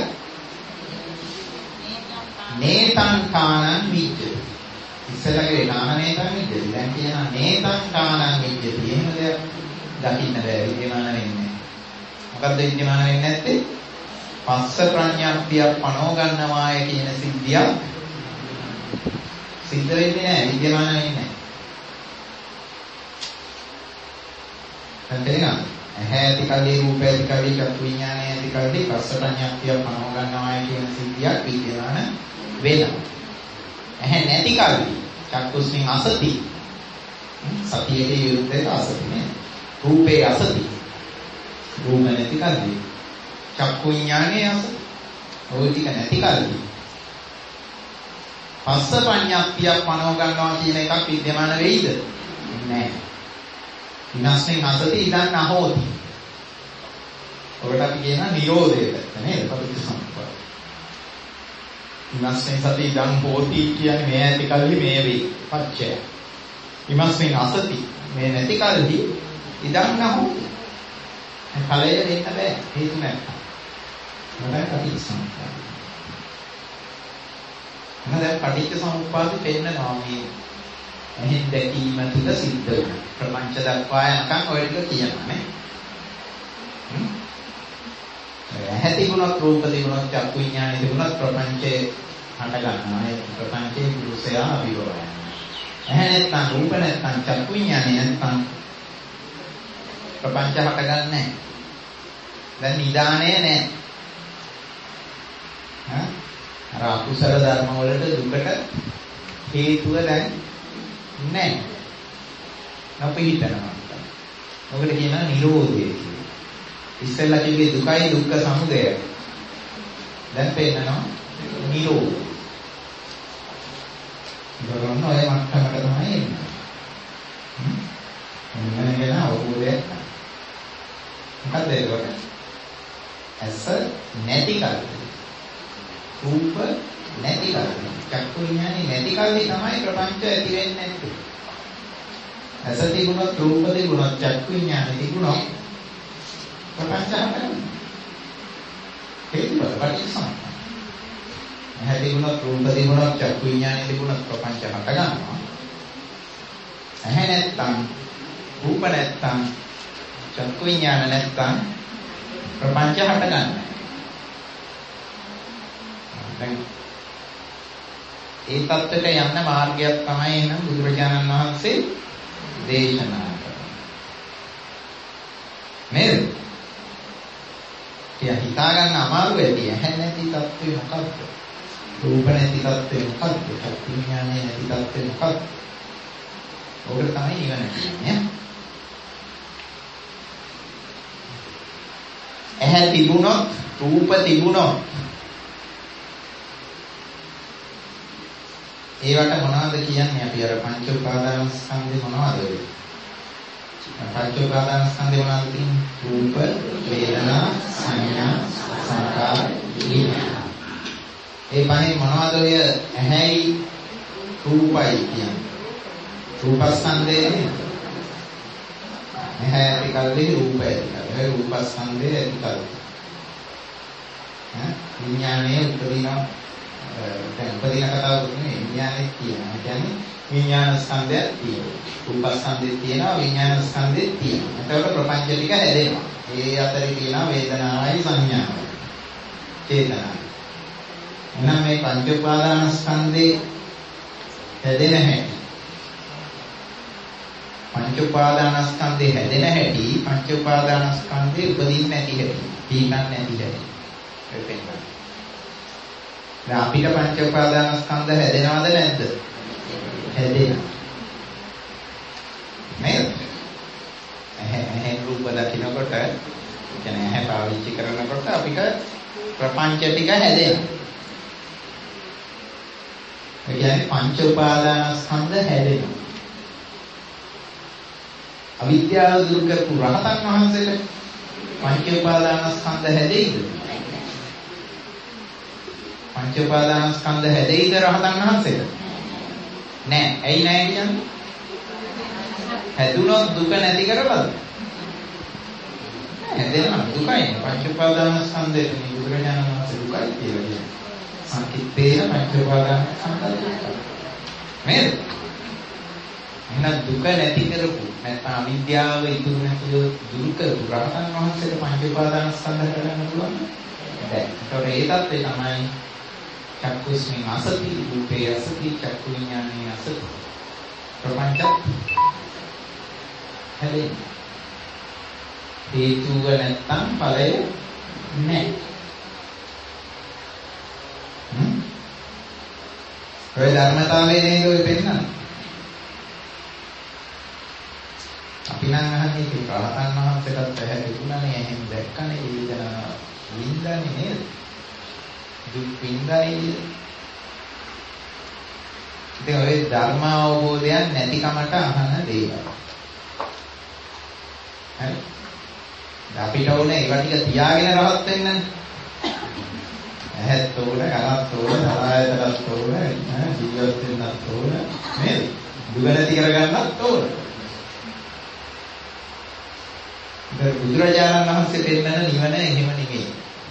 නේතං කාණං විජ්ජති. ඉස්සරගේ නාම නේතං විජ්ජති. දැන් කියනවා නේතං කාණං විජ්ජති. එහෙම දෙයක් දකින්න බෑ, විද්‍යමාන වෙන්නේ. මොකද්ද විද්‍යමාන වෙන්නේ නැත්තේ? පස්ස ප්‍රඥප්තිය පනෝ ගන්නවාය කියන සිද්ධිය සිද්ධ වෙන්නේ නැහැ, විද්‍යමාන වෙන්නේ නැහැ. තේරෙනවද? ඇහැ ඇති කල්ලි රූප ඇති කල්ලි චක්කු විඥානය ඇති කල්ලි පස්ස ප්‍රඥප්තිය පනව ගන්නවායි කියන සිද්ධියක් විද්‍යමාන වෙනවා. ඇහැ නැති කල්ලි චක්කුස්මින් අසති. සතියේ විරුද්ධයට අසති නේ. රූපේ අසති. රූප නැති කල්ලි චක්කු විඥානය අසති. ඔය ටික නැති කල්ලි පස්ස ප්‍රඥප්තිය පනව ගන්නවා කියන එකක් විද්‍යමාන වෙයිද? නැහැ. විනාශයෙන් අසති ඉදන් අහෝති. ඔකට අපි කියනවා නිරෝධයට නේද? පටිච්චසමුප්පාද. විනාශයෙන් සති ඉදන් හෝති කියන්නේ මේ ඇති කල්ලි මේ වේ. පච්චය. විනාශයෙන් අසති මේ නැති කල්ලි ඉදන් අහෝති. ඵලය දෙන්න බෑ. හේතු නැත්නම්. මොකද පටිච්චසමුප්පාද. දැන් පටිච්චසමුප්පාද පෙන්නනවා මේ එහෙන් දැකීම තුළ සිද්ධ වෙන ප්‍රපංච දක්වා යනකම් ඔය ටික කියනවා නේ. ඇහැ තිබුණොත් රූප තිබුණොත් චක්කු විඥානෙ තිබුණොත් ප්‍රපංචේ හට ගන්නවා. ඒ ප්‍රපංචේ පුරුෂයා අභිවරය. ඇහැ නැත්නම් රූප නැත්නම් චක්කු විඥානෙ නැත්නම් ප්‍රපංච හට ගන්නෑ නැහැ. දැන් නිදාණය නැහැ. අර අකුසල ධර්ම වලට දුකට හේතුව දැන් නැහැ. අපිහිටනවා. ඔකට කියනවා නිරෝධය කියලා. ඉස්සෙල්ලා කිව්වේ දුකයි දුක්ඛ සමුදය. දැන් පෙන්නනවා නිරෝධය. ඉතින් ඔය මට්ටමකට තමයි එන්නේ. මොනවද කියන අවබෝධය. මොකද ඒකට? ඇස නැති කල්ලි. රූප නැති කල්ලි. චක්කු විඥානේ නැති කල්ලි තමයි ප්‍රපංච ඇති වෙන්නේ නැත්තේ. ඇස තිබුණොත් රූප තිබුණොත් චක්කු විඥානේ තිබුණොත් ප්‍රපංච හටගන්නවා. හේතුව පටිච්චසමුප්පාද. ඇහැ තිබුණොත් රූප තිබුණොත් චක්කු විඥානේ තිබුණොත් ප්‍රපංච හටගන්නවා. ඇහැ නැත්තම් රූප නැත්තම් චක්කු විඥාන නැත්තම් ප්‍රපංච හටගන්නවා. දැන් ඒ தත්ත්වයට යන්න මාර්ගයක් තමයි එහෙනම් බුදුරජාණන් වහන්සේ දේශනා කරන්නේ. නේද? කිය හිතා ගන්න අමාරු වෙයි. ඇහැ නැති தත්ත්වය මොකක්ද? රූප නැති தත්ත්වය මොකක්ද? චක්කු විඥානය නැති தත්ත්වය මොකක්ද? ඕකට තමයි නිවන කියන්නේ. ඇහැ තිබුණොත් රූප තිබුණොත් ඒවට මොනවද කියන්නේ? අපි අර පංච උපාදානස්කන්ධේ මොනවද වෙන්නේ? පංච උපාදානස්කන්ධේ මොනවද තියෙන්නේ? රූප, වේදනා, සංඥා, සංකාර, විඥාන. ඒ පහේ මොනවද ඔය ඇහැයි රූපයි කියන්නේ? රූපස්කන්ධේ ඇහැ ඇති කල්ලි රූපය ඇති කල්ලි. ඒ රූපස්කන්ධේ ඇති කල්ලි. විඥානයේ උපදිනවා. දැන් උපදින කතාවකුත් නෙවෙයි විඥානේ කියනවා. ඒ කියන්නේ විඥාන ස්කන්ධයක් තියෙනවා. රූප ස්කන්ධයක් තියෙනවා, විඥාන ස්කන්ධයක් තියෙනවා. එතකොට ප්‍රපංච ටික හැදෙනවා. ඒ අතරේ තියෙනවා වේදනාවයි සංඥාවයි. චේතනාවයි. එහෙනම් මේ පංච උපාදාන ස්කන්ධේ හැදෙන හැටි. පංච උපාදාන ස්කන්ධේ හැදෙන හැටි, පංච උපාදාන ස්කන්ධේ උපදින්නේ නැති හැටි, තීකන් නැති හැටි. එපෙන්න. දැන් අපිට පංච උපාදාන ස්කන්ධ හැදෙනවද නැද්ද? හැදෙනවා. නේද? ඇහැ රූප දකින්නකොට, කියන්නේ ඇහැ පාවිච්චි කරනකොට අපිට ප්‍රපංච ටික හැදෙනවා. ඒ කියන්නේ පංච උපාදානස්කන්ධ හැදෙනවා. අවිද්‍යාව දුරු කරපු රහතන් වහන්සේට පංච උපාදානස්කන්ධ හැදෙයිද? පංච උපාදානස්කන්ධ හැදෙයිද රහතන් වහන්සේට? නෑ. ඇයි නෑ කියන්නේ? හැදුනොත් දුක නැති කරවලද? හැදෙනවා දුකයි. පංච උපාදානස්කන්ධයට බුදුරජාණන් වහන්සේ දුකයි කියලා කියනවා. සංකිට්ඨේන පංච උපාදානස්කන්ධය. නේද? එහෙනම් දුක නැති කරපු නැත්නම් අවිද්‍යාව ඉතුරු නැතිව දුරු කරපු රහතන් වහන්සේට පංච උපාදානස්කන්ධ කරගන්න පුළුවන් නේද? ඒතකොට ඒ தත්ත්වය තමයි චක්කුස්මින් අසති රූපේ අසති චක්කු විඥානේ අසති ප්‍රපංච හැදෙන්නේ. හේතුව නැත්තම් ඵලය නැහැ. ඔය ධර්මතාවයේ නේද ඔය පෙන්නන්නේ. අපි නම් අහන්නේ ඒ රහතන් වහන්සේටත් පැහැදිලිුණානේ එහෙම දැක්කනේ වේදනාව විඳන්නේ නේද? දුක් විඳන්නේ. ඉතින් ඔය ධර්ම අවබෝධයක් නැතිකමට අහන දේවල්. හරි. අපිට ඕනේ ඒවා ටික තියාගෙන රහත් වෙන්නනේ. ඇහත් ඕන, කනත් ඕන, සලආයතනත් ඕන, ජීවත් වෙන්නත් ඕන නේද? දුක නැති කරගන්නත් ඕන. ඒක බුදුරජාණන් වහන්සේ දෙන්නන නිවන එහෙම නෙමෙයි.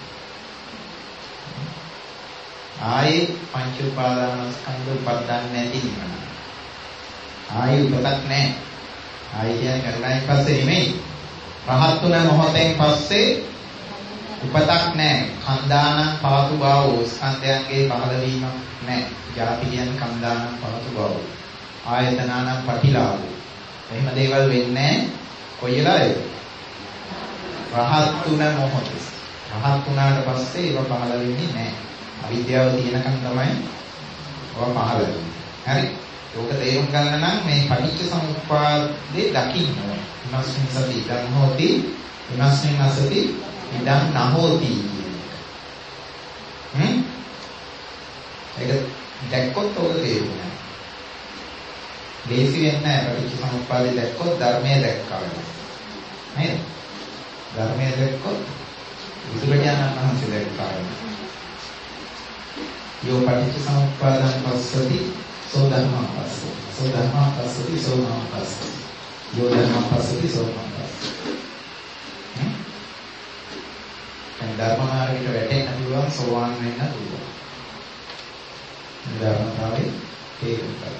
ආයේ පංච උපාදානස්කන්ධ උපදින්නේ නැති නිවන. ආයේ උපතක් නැහැ. ආයේ කියන්නේ කරුණාවෙන් පස්සේ නෙමෙයි. රහත් වුණ මොහොතෙන් පස්සේ උපතක් නැහැ. කන්දානං පාතු භාවෝ ස්කන්ධයන්ගේ පහළ වීමක් නැහැ. ජාති කියන්නේ කන්දානං පාතු භාවෝ. ආයතනානං පටිලාභෝ. එහෙම දේවල් වෙන්නේ කොයි වෙලාවෙද? රහත් වුණ මොහොතේ. රහත් වුණාට පස්සේ ඒව පහළ වෙන්නේ නැහැ. අවිද්‍යාව තියෙනකන් තමයි ඒව පහළ වෙන්නේ. හරි. ඒක තේරුම් ගන්න නම් මේ පටිච්ච සමුප්පාදේ දකින්න ඕනේ. විමස්මින් සති ඉදං හෝති විමස්මින් අසති ඉදං නහෝති. ඒක දැක්කොත් ඔක තේරුණා. දේශි වෙන්නේ නැහැ පටිච්ච සමුප්පාදේ දැක්කොත් ධර්මයේ දැක්කා වෙනවා. නේද? ධර්මයේ දැක්කොත් බුදුරජාණන් වහන්සේ දැක්කා වෙනවා. යෝ පටිච්ච සමුප්පාදං පස්සති සෝ ධම්මං පස්සති. සෝ ධම්මං පස්සති සෝ ධම්මං පස්සති. යෝ ධම්මං පස්සති සෝ ධම්මං පස්සති. ධර්ම මාර්ගයට වැටෙන්න පුළුවන් සෝවාන් වෙන්න පුළුවන්. ධර්මතාවයේ තේරුම් ගන්න.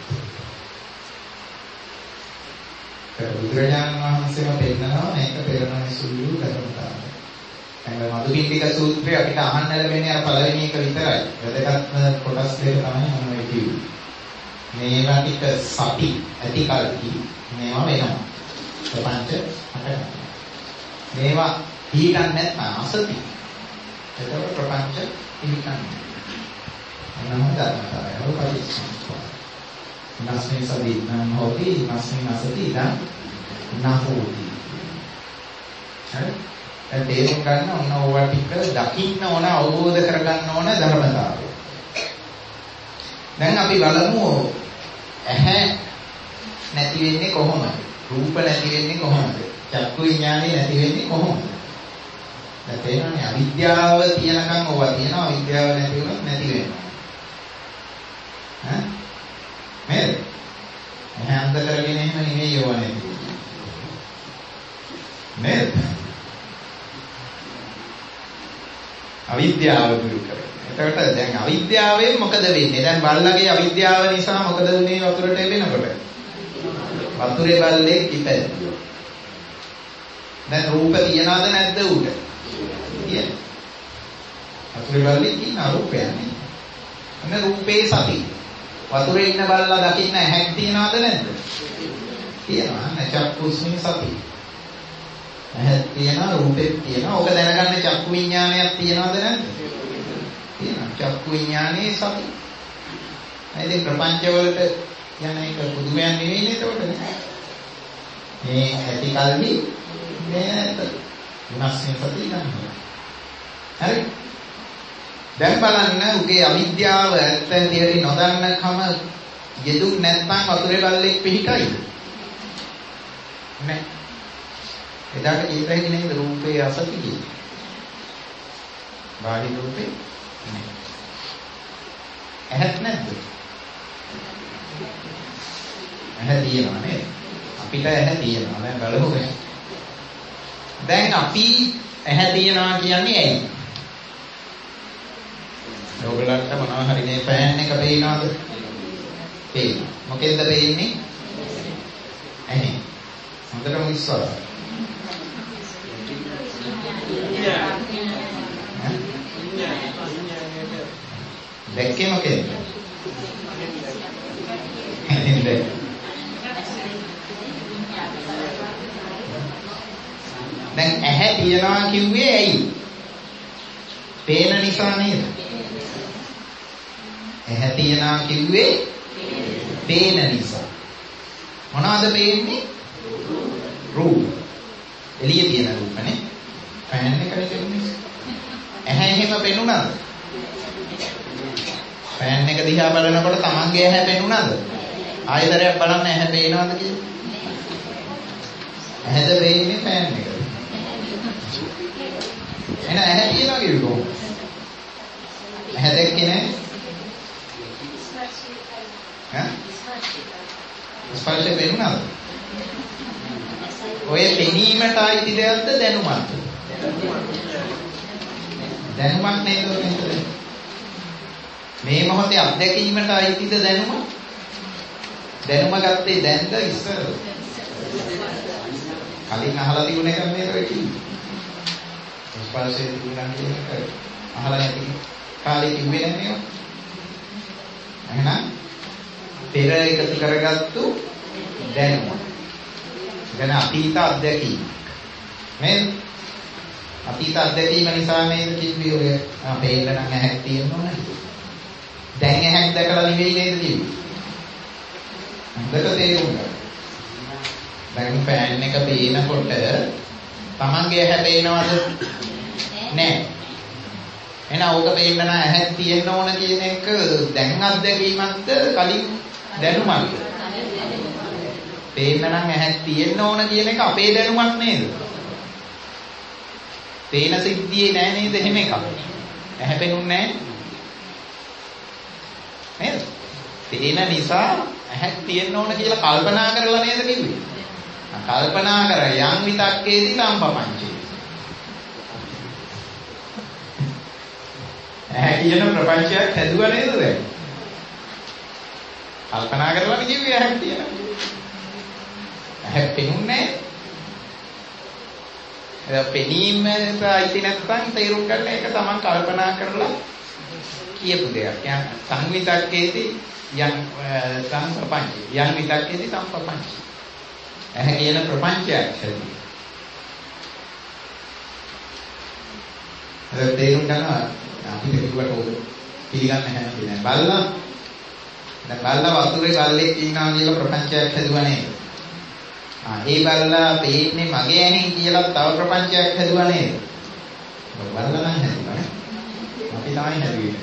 බුදුරජාණන් වහන්සේම පෙන්නනවා මේක පෙරණ සුළු ධර්මතාවය. දැන් මදුපිණ්ඩික සූත්‍රය අපිට අහන්න ලැබෙන්නේ අර පළවෙනි එක විතරයි. වැදගත්ම කොටස් දෙක තමයි මම මේ කිව්වේ. මේවා ටික සති ඇති කල්හි මේවා වෙනවා. ප්‍රපංච හටගන්නවා. මේවා පිළිගන්නේ නැත්නම් අසති. ඒකව ප්‍රපංච පිළිගන්නේ. එනම ධර්මතාවය පරිස්සම්පා. නස්මේ සදින්නම් හොති නස්මේ අසති ඉදන් නහෝති. හරි? දැන් තේරුම් ගන්න ඕන ඕවා ටික දකින්න ඕන අවබෝධ කරගන්න ඕන ධර්මතාවය. දැන් අපි බලමු ඇහැ නැති වෙන්නේ කොහොමද? රූප නැති වෙන්නේ කොහොමද? චක්කු විඥානේ නැති වෙන්නේ කොහොමද? දැන් තේරෙනවනේ අවිද්‍යාව තියනකම් ඕවා තියෙනවා අවිද්‍යාව නැති වුණොත් නැති වෙනවා. ඈ? නේද? ඇහැ අන්ධ කරගෙන එහෙම නෙමෙයි ඕවා නැති. නේද? අවිද්‍යාව දුරු කරගන්න. එතකොට දැන් අවිද්‍යාවෙන් මොකද වෙන්නේ? දැන් බල්ලගේ අවිද්‍යාව නිසා මොකද වුනේ වතුරට එවෙනකොට? වතුරේ බල්ලේ ඉපැද්දුවා. දැන් රූප තියනවද නැද්ද උඩ? තියෙනවා. වතුරේ බල්ලේ තියෙන රූපයක් නේ. අන්න රූපේ සති. වතුරේ ඉන්න බල්ලා දකින්න ඇහැක් තියනවද නැද්ද? තියෙනවා. චක්කුස්මින් සති. ඇහක් තියෙනවා රූපෙත් තියෙනවා. ඔක දැනගන්න චක්කු විඥානයක් තියෙනවද නැද්ද? තියෙනවා. චක්කු විඥානේ සති. ඉතින් ප්‍රපංච වලට යන එක පුදුමයක් නෙවෙයි නේද උඩට? මේ ඇති කල්හි මේ විමස්සින් සති ගන්නවා. හරි? දැන් බලන්න උගේ අවිද්‍යාව ඇත්ත ඇතියට නොදන්නකම යෙදුක් නැත්නම් වතුරේ බල්ලෙක් පිහිටයිද? නැහැ. එදාට කීපෙක නේද රූපේ අසති කියන්නේ. බාහිර රූපේ නැහැ. ඇහත් නැද්ද? ඇහැ තියෙනවා නේද? අපිට ඇහැ තියෙනවා. දැන් බලමු. දැන් අපි ඇහැ තියෙනවා කියන්නේ ඇයි? ඔයගලන්ට මොනවා හරි මේ ෆෑන් එක පේනවද? පේනවා. මොකෙන්ද පේන්නේ? ඇහැ. හොඳටම විශ්වාස. දැක්කේ මොකෙන්ද? දැන් ඇහැ තියනවා කිව්වේ ඇයි? පේන නිසා නේද? ඇහැ තියනවා කිව්වේ පේන නිසා. මොනවද පේන්නේ? රූප. එළිය තියෙන රූපනේ. ෆෑන් එකනේ පෙනුනේ. ඇහැ එහෙම පෙනුනද? ෆෑන් එක දිහා බලනකොට තමන්ගේ ඇහැ පෙනුනද? ආයතරයක් බලන්න ඇහැ පේනවද කියලා? ඇහැද පේන්නේ ෆෑන් එක. එහෙනම් ඇහැ තියනවා කිව්වෝ. ඇහැ දැක්කේ නැහැ. ස්පර්ශය පෙනුනද? ඔය පෙනීමට අයිති දෙයක්ද දැනුමක්ද? දැනුමක් නේද ඔතන? මේ මොහොතේ අත්දැකීමට අයිතිද දැනුම? දැනුම ගත්තේ දැන්ද ඉස්සර? කලින් අහලා තිබුණ එක නේද ඔය කිව්වේ? ස්පර්ශයේ තිබුණා කියන එක අහලා නැති කාලේ කිව්වේ නැහැ. එහෙනම් පෙර එකතු කරගත්තු දැනුම. දැන් අතීත අත්දැකීම. නේද? අතීත අත්දැකීම නිසා නේද කිව්වේ ඔය අපේන්න නම් ඇහැක් තියෙනවා නේද? දැන් ඇහැක් දැකලා නෙවෙයි නේද කිව්වේ? හොඳට තේරුම් ගන්න. දැන් ෆෑන් එක පේනකොට තමන්ගේ ඇහැ පේනවද? නැහැ. එහෙනම් ඕක පේන්න නම් ඇහැක් තියෙන්න ඕන කියන එක දැන් අත්දැකීමක්ද කලින් දැනුමක්ද? පේන්න නම් ඇහැක් තියෙන්න ඕන කියන එක අපේ දැනුමක් නේද? පේන සිද්ධියේ නෑ නේද එහෙම එකක්. ඇහැ පෙනුන්නේ නෑ. නේද? පේන නිසා ඇහැක් තියෙන්න ඕන කියලා කල්පනා කරලා නේද කිව්වේ? කල්පනා කර යම් විතක්කේදී සම්පපංචේ. ඇහැ කියන ප්‍රපංචයක් හැදුවා නේද දැන්? කල්පනා කරලා කිව්වේ ඇහැක් තියෙනවා. ඇහැ පෙනුන්නේ නැහැ. පෙනීමට අයිති නැත්නම් තේරුම් ගන්න ඒක තමන් කල්පනා කරලා කියපු දෙයක්. يعني සංවිතක්කේදී යම් සංපපංච. යම් විතක්කේදී සංපපංච. ඇහැ කියන ප්‍රපංචයක් හැදුවා. ඒක තේරුම් ගන්නවා අපිට කිව්වට ඕක පිළිගන්න හැමදේම නෑ. බල්ලා දැන් බල්ලා වතුරේ බල්ලෙක් ඉන්නවා කියලා ප්‍රපංචයක් හැදුවා නේද? ඒ බල්ලා පේන්නේ මගේ ඇහෙන් කියලා තව ප්‍රපංචයක් හැදුවා නේද? බල්ලා නම් හැදුවා නේ. අපි තමයි හැදුවේ.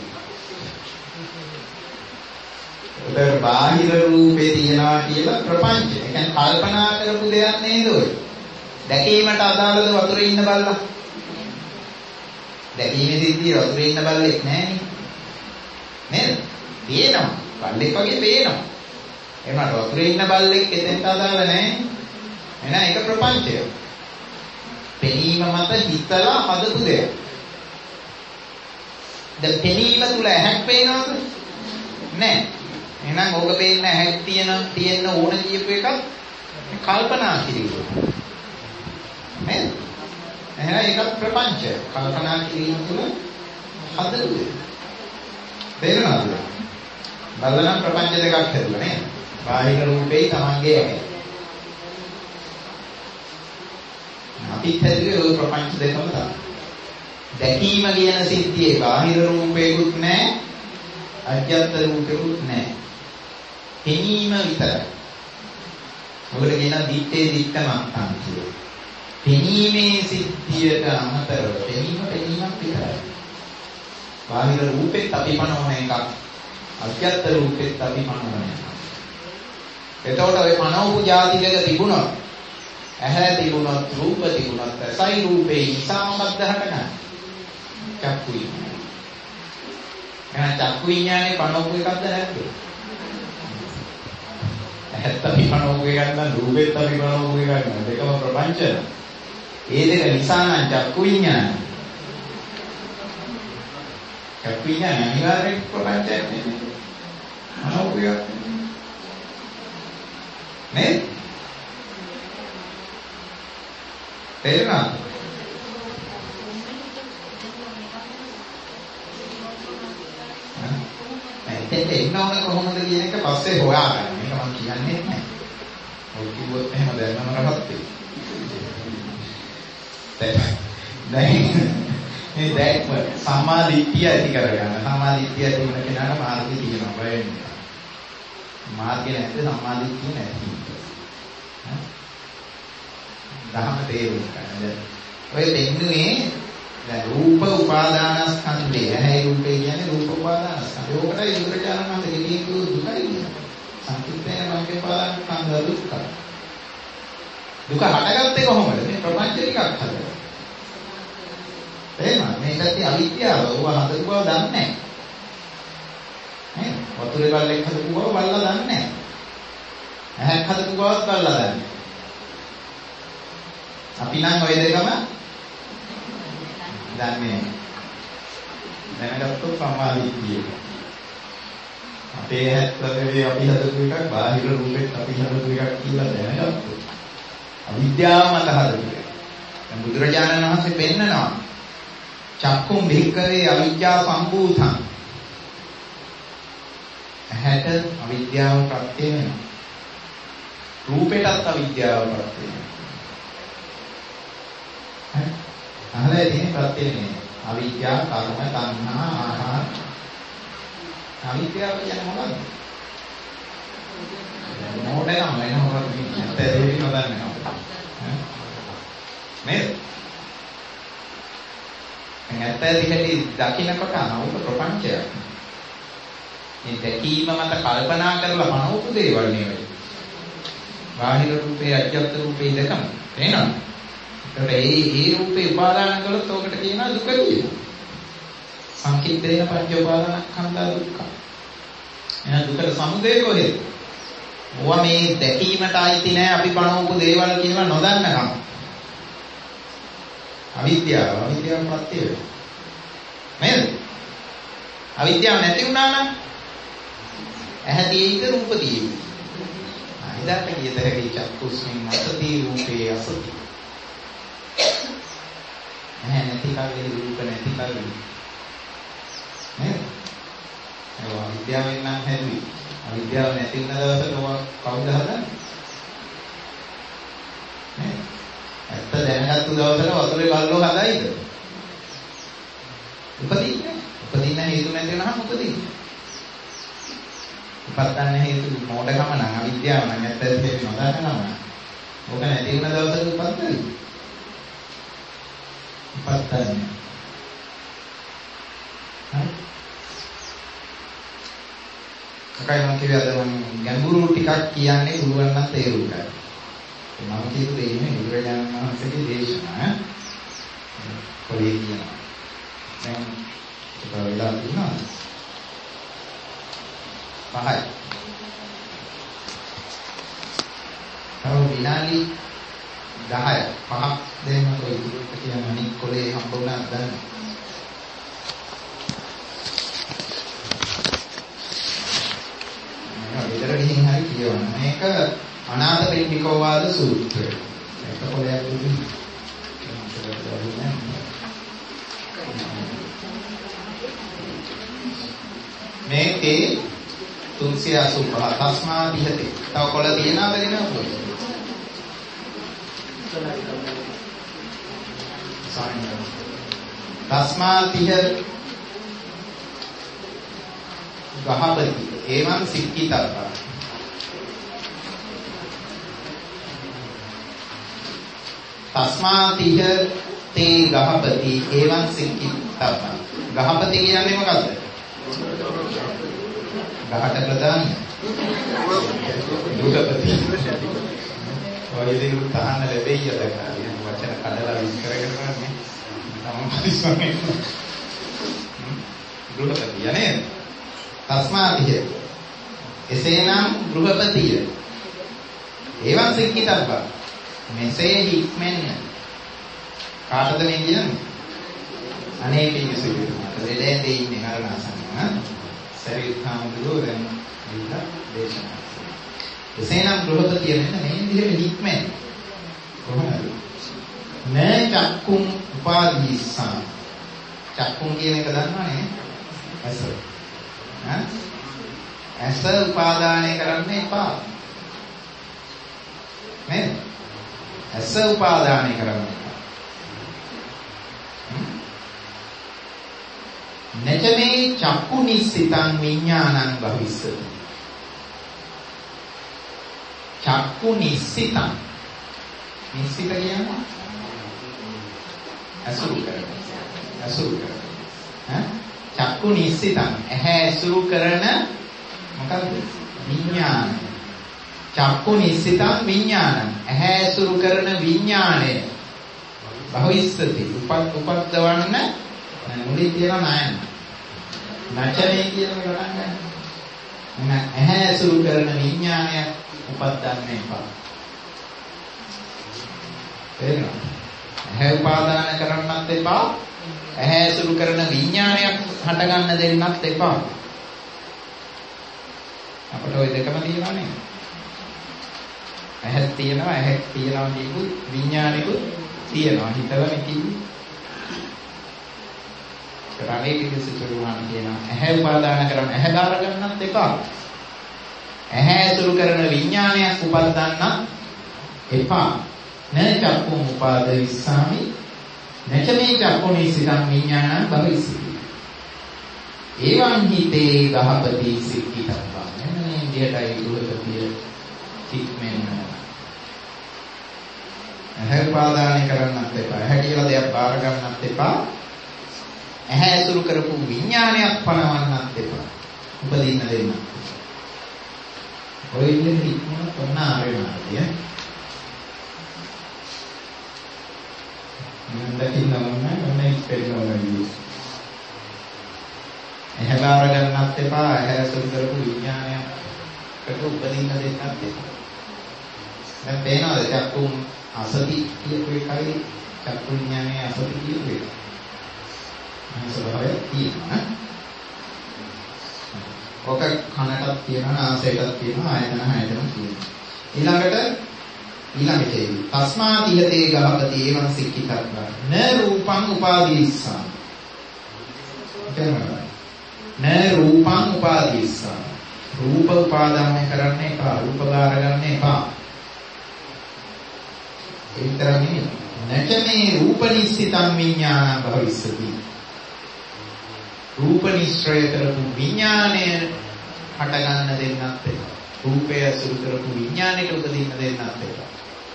උදේ බාහිර රූපේ තියනවා කියලා ප්‍රපංච. ඒ කියන්නේ කල්පනා කරපු දෙයක් නේද ඔය? දැකීමට අදාළද වතුරේ ඉන්න බල්ලා? දැකීමේ සිද්ධිය වතුරේ ඉන්න බල්ලෙක් නෑනේ. නේද? පේනවා. බල්ලෙක් වගේ පේනවා. එහෙනම් වතුරේ ඉන්න බල්ලෙක් එතෙන්ට අදාළ නෑ. එහෙනම් ඒක ප්‍රපංචය. පෙනීම මත හිතලා හදපු දෙයක්. දැන් පෙනීම තුල ඇහැක් පේනවද? නෑ. එහෙනම් ඕක පේන්න ඇහැක් තියෙන්න ඕන කියපු එකක් කල්පනා කිරීම. නේද? එහෙනම් ඒක ප්‍රපංචය. කල්පනා කිරීම තුල හදපු. තේරෙනවද? බලන ප්‍රපංච දෙකක් හැදුවා නේද? බාහිර රූපේ තමන්ගේ ඇහැ. අපිත් හැදුවේ ওই ප්‍රපංච දෙකම තමයි. දැකීම කියන සිද්ධියේ බාහිර රූපේකුත් නැහැ, අජ්ජත් රූපේකුත් නැහැ. පෙනීම විතරයි. ඔකට කියන දිත්තේ දිත්තමත්තන් කියලා. පෙනීමේ සිද්ධියට අමතරව පෙනීමක් විතරයි. බාහිර රූපෙත් අපි පනවන එකක්. අධ්‍යාත්ම රූපෙත් අපි පනවන එකක්. එතකොට ඔය පනවපු જાති දෙක තිබුණොත් ඇහැ තිබුණොත් රූප තිබුණොත් සයි රූපේ නිසා මොකක්ද හටගන්නේ? චක්කු විඤ්ඤාණය. එහෙනම් චක්කු විඤ්ඤාණය පනවපු එකක්ද නැද්ද? ඇහත් අපි පනවපු එකක් නම් රූපෙත් අපි පනවපු එකක් නේද? දෙකම ප්‍රපංචන. ඒ දෙක නිසා නම් චක්කු විඤ්ඤාණය. චක්කු විඤ්ඤාණය අනිවාර්යෙන් ප්‍රපංචයක් නෙමෙයි. පනවපු එකක් නේ? තේරුණාද? එතෙන්ට එන්න ඕන කොහොමද කියන එක පස්සේ හොයාගන්න. මේක මම කියන්නේ නැහැ. ඔය කිව්වොත් එහෙම දැනනම රහත් වෙයි. දැන් සම්මා දිට්ඨිය ඇති කරගන්න. සම්මා දිට්ඨිය ඇති වෙන කෙනාට මාර්ගය තියෙනවා. බය වෙන්න. මාර්ගය නැත්නම් සම්මා දිට්ඨිය නැති. දහම තේරුම් ගන්න. ඔය දෙන්නේ දැන් රූප උපාදානස්කන්ධය. ඇහැ රූපේ කියන්නේ රූප උපාදානස්කන්ධය. ඕකටයි බුදුරජාණන් වහන්සේ කියපු දුකයි කියන්නේ. සංකීර්ණයෙන් මගේ උපාදානස්කන්ධ දුක්ඛ. දුක හටගත්තේ කොහොමද? මේ ප්‍රපංච ටිකක් හදලා. එහෙනම් මේකත් අවිද්‍යාව. ඕව හදපු බව දන්නේ නැහැ. නේද? වතුරේ බල්ලෙක් හදපු බව බල්ලා දන්නේ නැහැ. ඇහැක් හදපු බවත් බල්ලා දන්නේ නැහැ. අපි නම් ওই දෙකම දන්නේ දැනගත්තොත් සම්මාදිට්ඨිය. අපේ හැත්තරේ අපි හදපු එකක් බාහිර රූපෙත් අපි හදපු එකක් කියලා දැනගත්තොත් අවිද්‍යාව මත හදපු එක. දැන් බුදුරජාණන් වහන්සේ පෙන්නනවා චක්කුම් භික්ඛවේ අවිද්‍යා සම්භූතං. ඇහැට අවිද්‍යාව ප්‍රත්‍ය වෙනවා. රූපෙටත් අවිද්‍යාව ප්‍රත්‍ය වෙනවා. අහලා තියෙන ප්‍රත්‍ය නේ. අවිද්‍යාව, කර්ම, තණ්හා, ආහාර. අවිද්‍යාව කියන්නේ මොකක්ද? මොඩේම වෙන මොකක්ද කියන්නේ? තේරෙන්නේ නොදන්නේ නැහැ. නේද? නැත්නම් දිහටි දකින්නකොට අනවුක ප්‍රපංචයක්. මේ දැකීම මත කල්පනා කරලා මනෝපු දේවල් නෙවෙයි. බාහිර රූපේ, අධ්‍යාත්ම රූපේ දෙකම. තේරෙනවද? ඒ රූපේ උපාදාන කළොත් ඔකට කියනවා දුක කියලා. සංකිට්ඨේන පංච උපාදානස්කන්ධ දුක්ඛ. එහෙනම් දුකට සමුදය කොහෙද? මොවා මේ දැකීමට ආйти නැහැ අපි පණවපු දේවල් කියලා නොදන්නකම. අවිද්‍යාව ප්‍රත්‍ය වේ. නේද? අවිද්‍යාව නැති වුණා නම් ඇහැ තියෙයිද රූප තියෙයිද? ඉදාට කියතරේ චක්කුස්මින් අසති රූපේ අසති. නැහැ නැති කල්ලි රූප නැති කල්ලි නේද? ඒ අවිද්‍යාවෙන් නම් හැදුවේ. අවිද්‍යාව නැති වෙන දවසට ඔය කවුද හදන්නේ? නේද? ඇත්ත දැනගත්තු දවසට වතුරේ බල්ලෝ හදයිද? උපදින්නේ. උපදින්න හේතු නැති වෙනහම උපදින්නේ. උපත්තන්න හේතු මොඩකම නම් අවිද්‍යාව නම් ඇත්ත දෙයක් නොදන්නම. ඔක නැති වෙන දවසට උපත්තයි. උපත්තන්නේ. හරි. කකයි මම කිව්වේ අද මම ගැඹුරු ටිකක් කියන්නේ පුළුවන් නම් තේරුම් ගන්න. මම කියපු දේ නේ බුදුරජාණන් වහන්සේගේ දේශනා. කොලේ කියනවා. දැන් ඒක වෙලා තියෙනවා. පහයි. තව විනාඩි 10ක් 5ක් දෙන්න කොයි විදිහට කියන අනික් කොලේ හම්බුණා දැන්. විතර ගිහින් හරි කියවන්න. මේක අනාථ පිණ්ඩිකෝවාද සූත්‍රය. ඒක කොලයක් දුන්නේ. මේකේ 385 තස්මා විහති. තව කොළ තියනවද නේද? තස්මා තිහ ගහපති එවං සික්කිතබ්බා. තස්මා තිහ තේ ගහපති එවං සික්කිතබ්බා. ගහපති කියන්නේ මොකද්ද? ගහට ප්‍රධානිය. දුගපති. ඔය දේ උත්හාන ලැබෙයි යදකා. වචන කඩලා විස්තර කරන්නේ. තමන් පරිස්සමෙන්. දුගපතිය නේද? තස්මාතිය. එසේනම් ගෘහපතිය. එවන් සික්කිතබ්බා. මෙසේ හික්මෙන්න. කාටද මේ කියන්නේ? අනේ පිළිසෙවිතුමාට දෙලෙන්දේ ඉන්නේ කරුණාසන්න. සරියුත්හාමුදුරුවෝ දැන් දීලා දේශනා කළා. එසේනම් ගෘහපතිය මෙන්න මේ විදිහට හික්මෙන්න. කොහොමද? නේ චක්කුම් උපාදීසා. චක්කුම් කියන එක දන්නවනේ? ඇස. ඇස උපාදානය කරන්න එපා. නේද? ඇස උපාදානය කරන්න එපා. නචමේ චක්කු නිස්සිතං විඥානං භවිස්සති. චක්කු නිස්සිතං. නිස්සිත කියන්නේ අසුරු කරන. අසුරු කරන. චක්කු නිස්සිතං. ඇහැ අසුරු කරන මොකක්ද? විඥාන. චක්කු නිස්සිතං විඥානං. ඇහැ අසුරු කරන විඥාණය භවිස්සති. උපද්දවන්න මුලින් කියන නායන. නැචනේ කියන එක ගණන් ගන්න. ඇහැ අසුරු කරන විඥානය උපද්දන්න එපා. තේරෙනවද? ඇහැ උපාදාන කරන්නත් එපා. ඇහැ අසුරු කරන විඥානයක් හටගන්න දෙන්නත් එපා. අපිට ওই දෙකම තියෙනවා නේද? ඇහක් තියෙනවා, ඇහක් තියෙනවා කියපු විඥානිකුත් තියෙනවා. හිතලා මෙකින් රණේ පිළිසිතුරුවාන කියනවා. ඇහැ උපාදාන කරන ඇහැ ගාර ගන්නත් එපා. ඇහැ අසුරු කරන විඥානයක් උපදින්නත් එපා. න චක්කුම් උපාදිස්සාමි නච මේ චක්කුනි සිතං විඥානං භවිස්සති. එවං හිතේ ගහපති සික්කිතබ්බා. මෙන්න මේ විදියටයි ගෘහපතිය හික්මෙන්න. ඇහැ උපාදානය කරන්නත් එපා. ඇහැ කියලා දෙයක් බාර ගන්නත් එපා. ඇහැ ඇසුරු කරපු විඥානයක් පනවන්නත් එපා. උපදින්න දෙන්න. ඔය විදිහට හික්මන කොන්න ආරෙනාදිය. මම දකින්න ඕනේ මොනේ පෙරේනවලු. ඇහැ බාර ගන්නත් එපා. ඇහැ ඇසුරු කරපු විඥානයකට උපදින්න දෙන්නත් එපා. දැන් පේනවද චක්කුම් අසති කියපු එකයි චක්කු විඥානයේ අසති කියපු එක. මේ ස්වභාවය තියෙනවා. ඔක කනටත් තියෙනවා, නාසයටත් තියෙනවා, ආයතන හයටම තියෙනවා. ඊළඟට තස්මාතියතේ ගහපති එවං සික්කිතබ්බා න රූපං උපාදීස්සා. න රූපං උපාදීස්සා. රූප උපාදානය කරන්න එපා. රූප බාර ගන්න එපා. ඒ විතරක් නෙමෙයි. නැචමේ රූප නිස්සිතං විඥානං භවිස්සති. රූප නිශ්චය කරපු විඥාණය හට ගන්න දෙන්නත් එපා. රූපය අසුරු කරපු විඥාණයට උපදින්න දෙන්නත් එපා.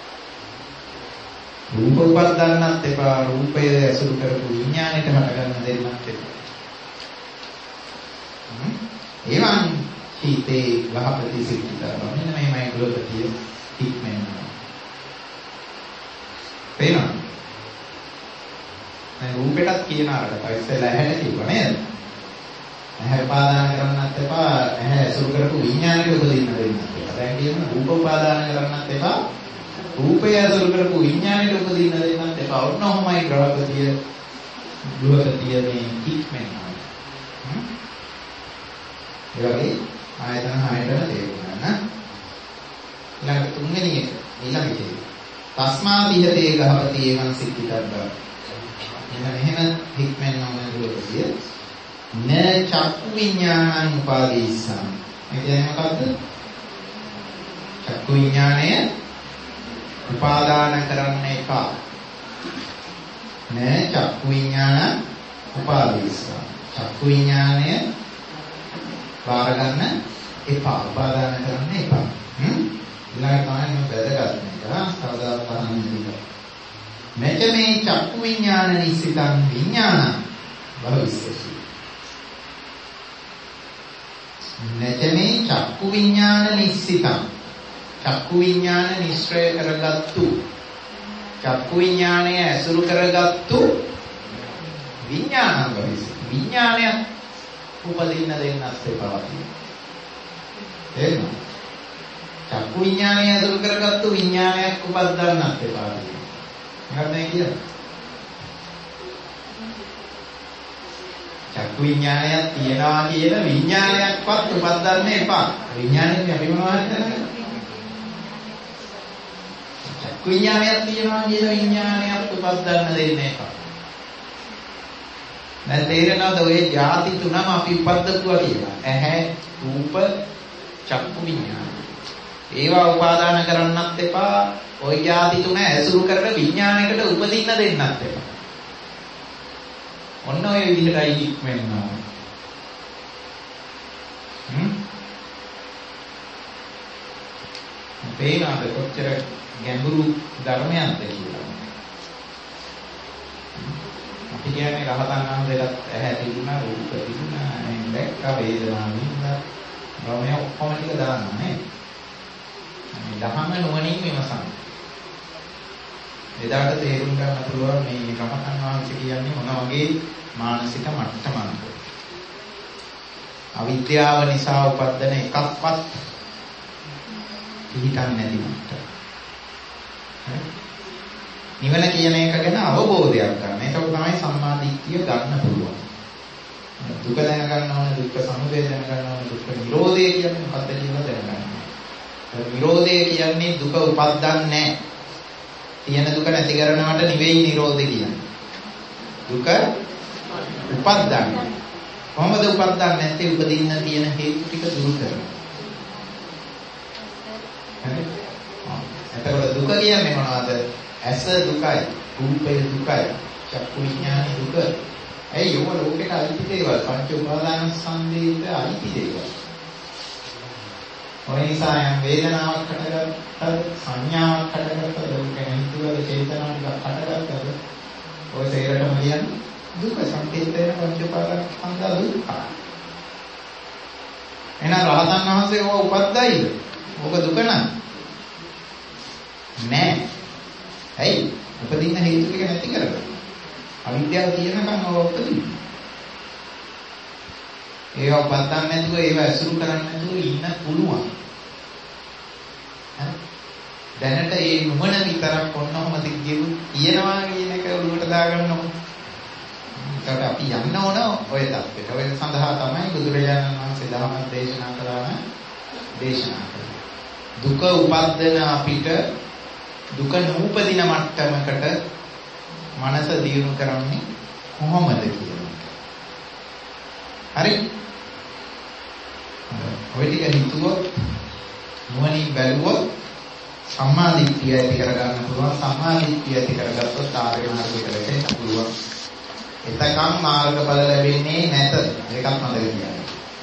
රූප උපදන්නත් එපා. රූපය අසුරු කරපු විඥාණයට හට ගන්න දෙන්නත් එපා. එවං හිතේ ගහපති සික්කිතබ්බා. මෙන්න මේමයි ගෘහපතිය හික්මෙනවා. පේනවා? දැන් රූපෙටත් කියන අරකට ඉස්සෙල්ලා ඇහැට කිව්වා නේද? ඇහැ උපාදාන කරන්නත් එපා. ඇහැ අසුරු කරපු විඥානෙට උපදින්න දෙන්නත් එපා. දැන් කියනවා රූප උපාදාන කරන්නත් එපා. රූපය අසුරු කරපු විඥානෙට උපදින්න දෙන්නත් එපා. ඔන්න ඔහොමයි ගෘහපතිය මේ හික්මෙනවා. ඒ වගේ ආයතන හයටම තේරුණා නේද? ඊළඟ තුන්වෙනි එක ඊළඟට තස්මාතියතේ ගහපති එවං සික්කිතබ්බා. එහෙම හික්මෙන්න ඕන දුරතිය. න චක්කු විඥානං උපාදීස්සා. ඒ කියන්නේ මොකද්ද? චක්කු විඥානය උපාදාන කරන්න එපා. න චක්කු විඥාන උපාදීස්සා. චක්කු විඥානය බාර ගන්න එපා. උපාදාන කරන්න එපා. ඊළඟට තමයි වැදගත් එක. සාදාපහන් විදිහට. මෙතන මේ චක්කු විඥාන නිස්සිතං විඥාන භවිष्यසි. නැචනේ චක්කු විඥාන නිස්සිතං. චක්කු විඥාන නිශ්‍රය කරගත්තු චක්කු විඥානය ඇසුරු කරගත්තු විඥානං භවිෂ්‍යති. විඥානය උපදින්න දෙන්නත් එපා. එහෙනම් චක්කු විඥානය ඇසුරු කරගත්තු විඥානයක් උපදින්නත් එපා. මොකක්ද මේ කියන්නේ? චක්කු විඥානයක් තියනවා කියන විඥානයක්වත් උපදින්න එපා. විඥානේ අපි මොනවද කරන්නේ? චක්කු විඥානයක් තියනවා කියන විඥානයක් උපදින්න දෙන්නේ එපා. දැන් තේරෙනවද ඔය ಜಾති තුනම අපි උපද්දපුවා කියලා? ඇහැ, රූප, චක්කු විඥාන. ඒවා උපාදාන කරන්නත් එපා. ওই ಜಾති තුන ඇසුරු කරලා විඥානයකට උපදින්න දෙන්නත් එපා. ඔන්න ඔය විදිහටයි ඉක්මෙන්න ඕන. පේනවාද කොච්චර ගැඹුරු ධර්මයක්ද කියලා. අපි කියන්නේ රහතන් වහන්සේලාත් ඇහැ තිබුණා, රූප තිබුණා, දැක්ක වේදනාව විඳා. මේ ඔක්කොම ටික දාන්න නේ. මේ දහම නුවණින් විමසන්න. එදාට තේරුම් ගන්න පුළුවන් මේ රහතන් වහන්සේ කියන්නේ මොන වගේ මානසික මට්ටමක්ද. අවිද්‍යාව නිසා උපදින එකක්වත් පිළිගන්නේ නැති මට්ටම. නිවන කියන එක ගැන අවබෝධයක් ගන්න. ඒක තමයි සම්මා දිට්ඨිය ගන්න පුළුවන්. දුක දැන ගන්න ඕනේ, දුක්ඛ සමුදය දැන ගන්න ඕනේ, දුක්ඛ නිරෝධය කියන්නේ මොකක්ද කියලා දැන ගන්න ඕනේ. නිරෝධය කියන්නේ දුක උපදින්නේ නැහැ. තියෙන දුක නැති කරනවට නෙවෙයි නිරෝධය කියන්නේ. දුක උපදින්නේ. කොහොමද උපදින්නේ නැත්තේ? උපදින්න තියෙන හේතු ටික දුරු කරනවා. හරි? එතකොට දුක කියන්නේ මොනවද? ඇස දුකයි, රූපය දුකයි, චක්කු විඥානය දුක. ඇයි ඔය ලෝකෙට අයිති දේවල්? පංච උපාදාන ස්කන්ධයට අයිති දේවල්. ඔය නිසා යම් වේදනාවක් හටගත්තද, සංඥාවක් හටගත්තද, හිතුවද, චේතනාවක් හටගත්තද, ඔය තේරෙටම කියන්නේ දුක සංකේතයෙන් පංච උපාදාන ස්කන්ධ දුක. එහෙනම් රහතන් වහන්සේ ඕක උපද්දයිද? ඕක දුක නෑ. ඇයි? උපදින්න හේතු ටික නැති කරගන්න. අවිද්‍යාව තියෙනකන් උපදින්න. ඒවා උපදින්න නැතුව ඒවා ඇසුරු කරන්නේ නැතුව ඉන්න පුළුවන්. හරි? දැනට ඒ නුවණ විතරක් ඔන්නෝම දිග්ගෙවු තියනවා කියන එක ඔළුවට දාගන්නකො. ඒකට අපි යන්න ඕන ඔය தත්ත්වයට. ඔය සඳහා තමයි බුදුරජාණන් වහන්සේ ධර්ම දේශනා කළාම දේශනා කළේ. දුක උපදින අපිට දුක නූපදින මට්ටමකට මනස දියුණු කරන්නේ කොහොමද කියලා. හරි? ඔය ටික හිතුවොත් නුවණින් බැලුවොත් සම්මා දිට්ඨිය ඇති කරගන්න පුළුවන්. සම්මා දිට්ඨිය ඇති කරගත්තොත් ආර්ය මාර්ගයට වැටෙන්න පුළුවන්. එතකම් මාර්ගඵල ලැබෙන්නේ නැත. ඒකත් මතක තියාගන්න.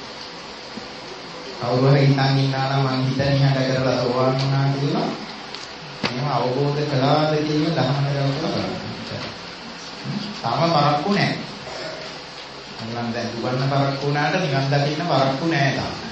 කවුරු හරි හිතන් ඉන්නා නම් මං හිත නිහඬ කරලා සෝවාන් වුණා කියලා මේව අවබෝධ කළාද කියන දහමන දවසට බලන්න. තාම පරක්කු නැහැ. අනිවාර්යෙන් දැන් දුවන්න පරක්කු වුණාට නිවන් දකින්න පරක්කු නැහැ තාම.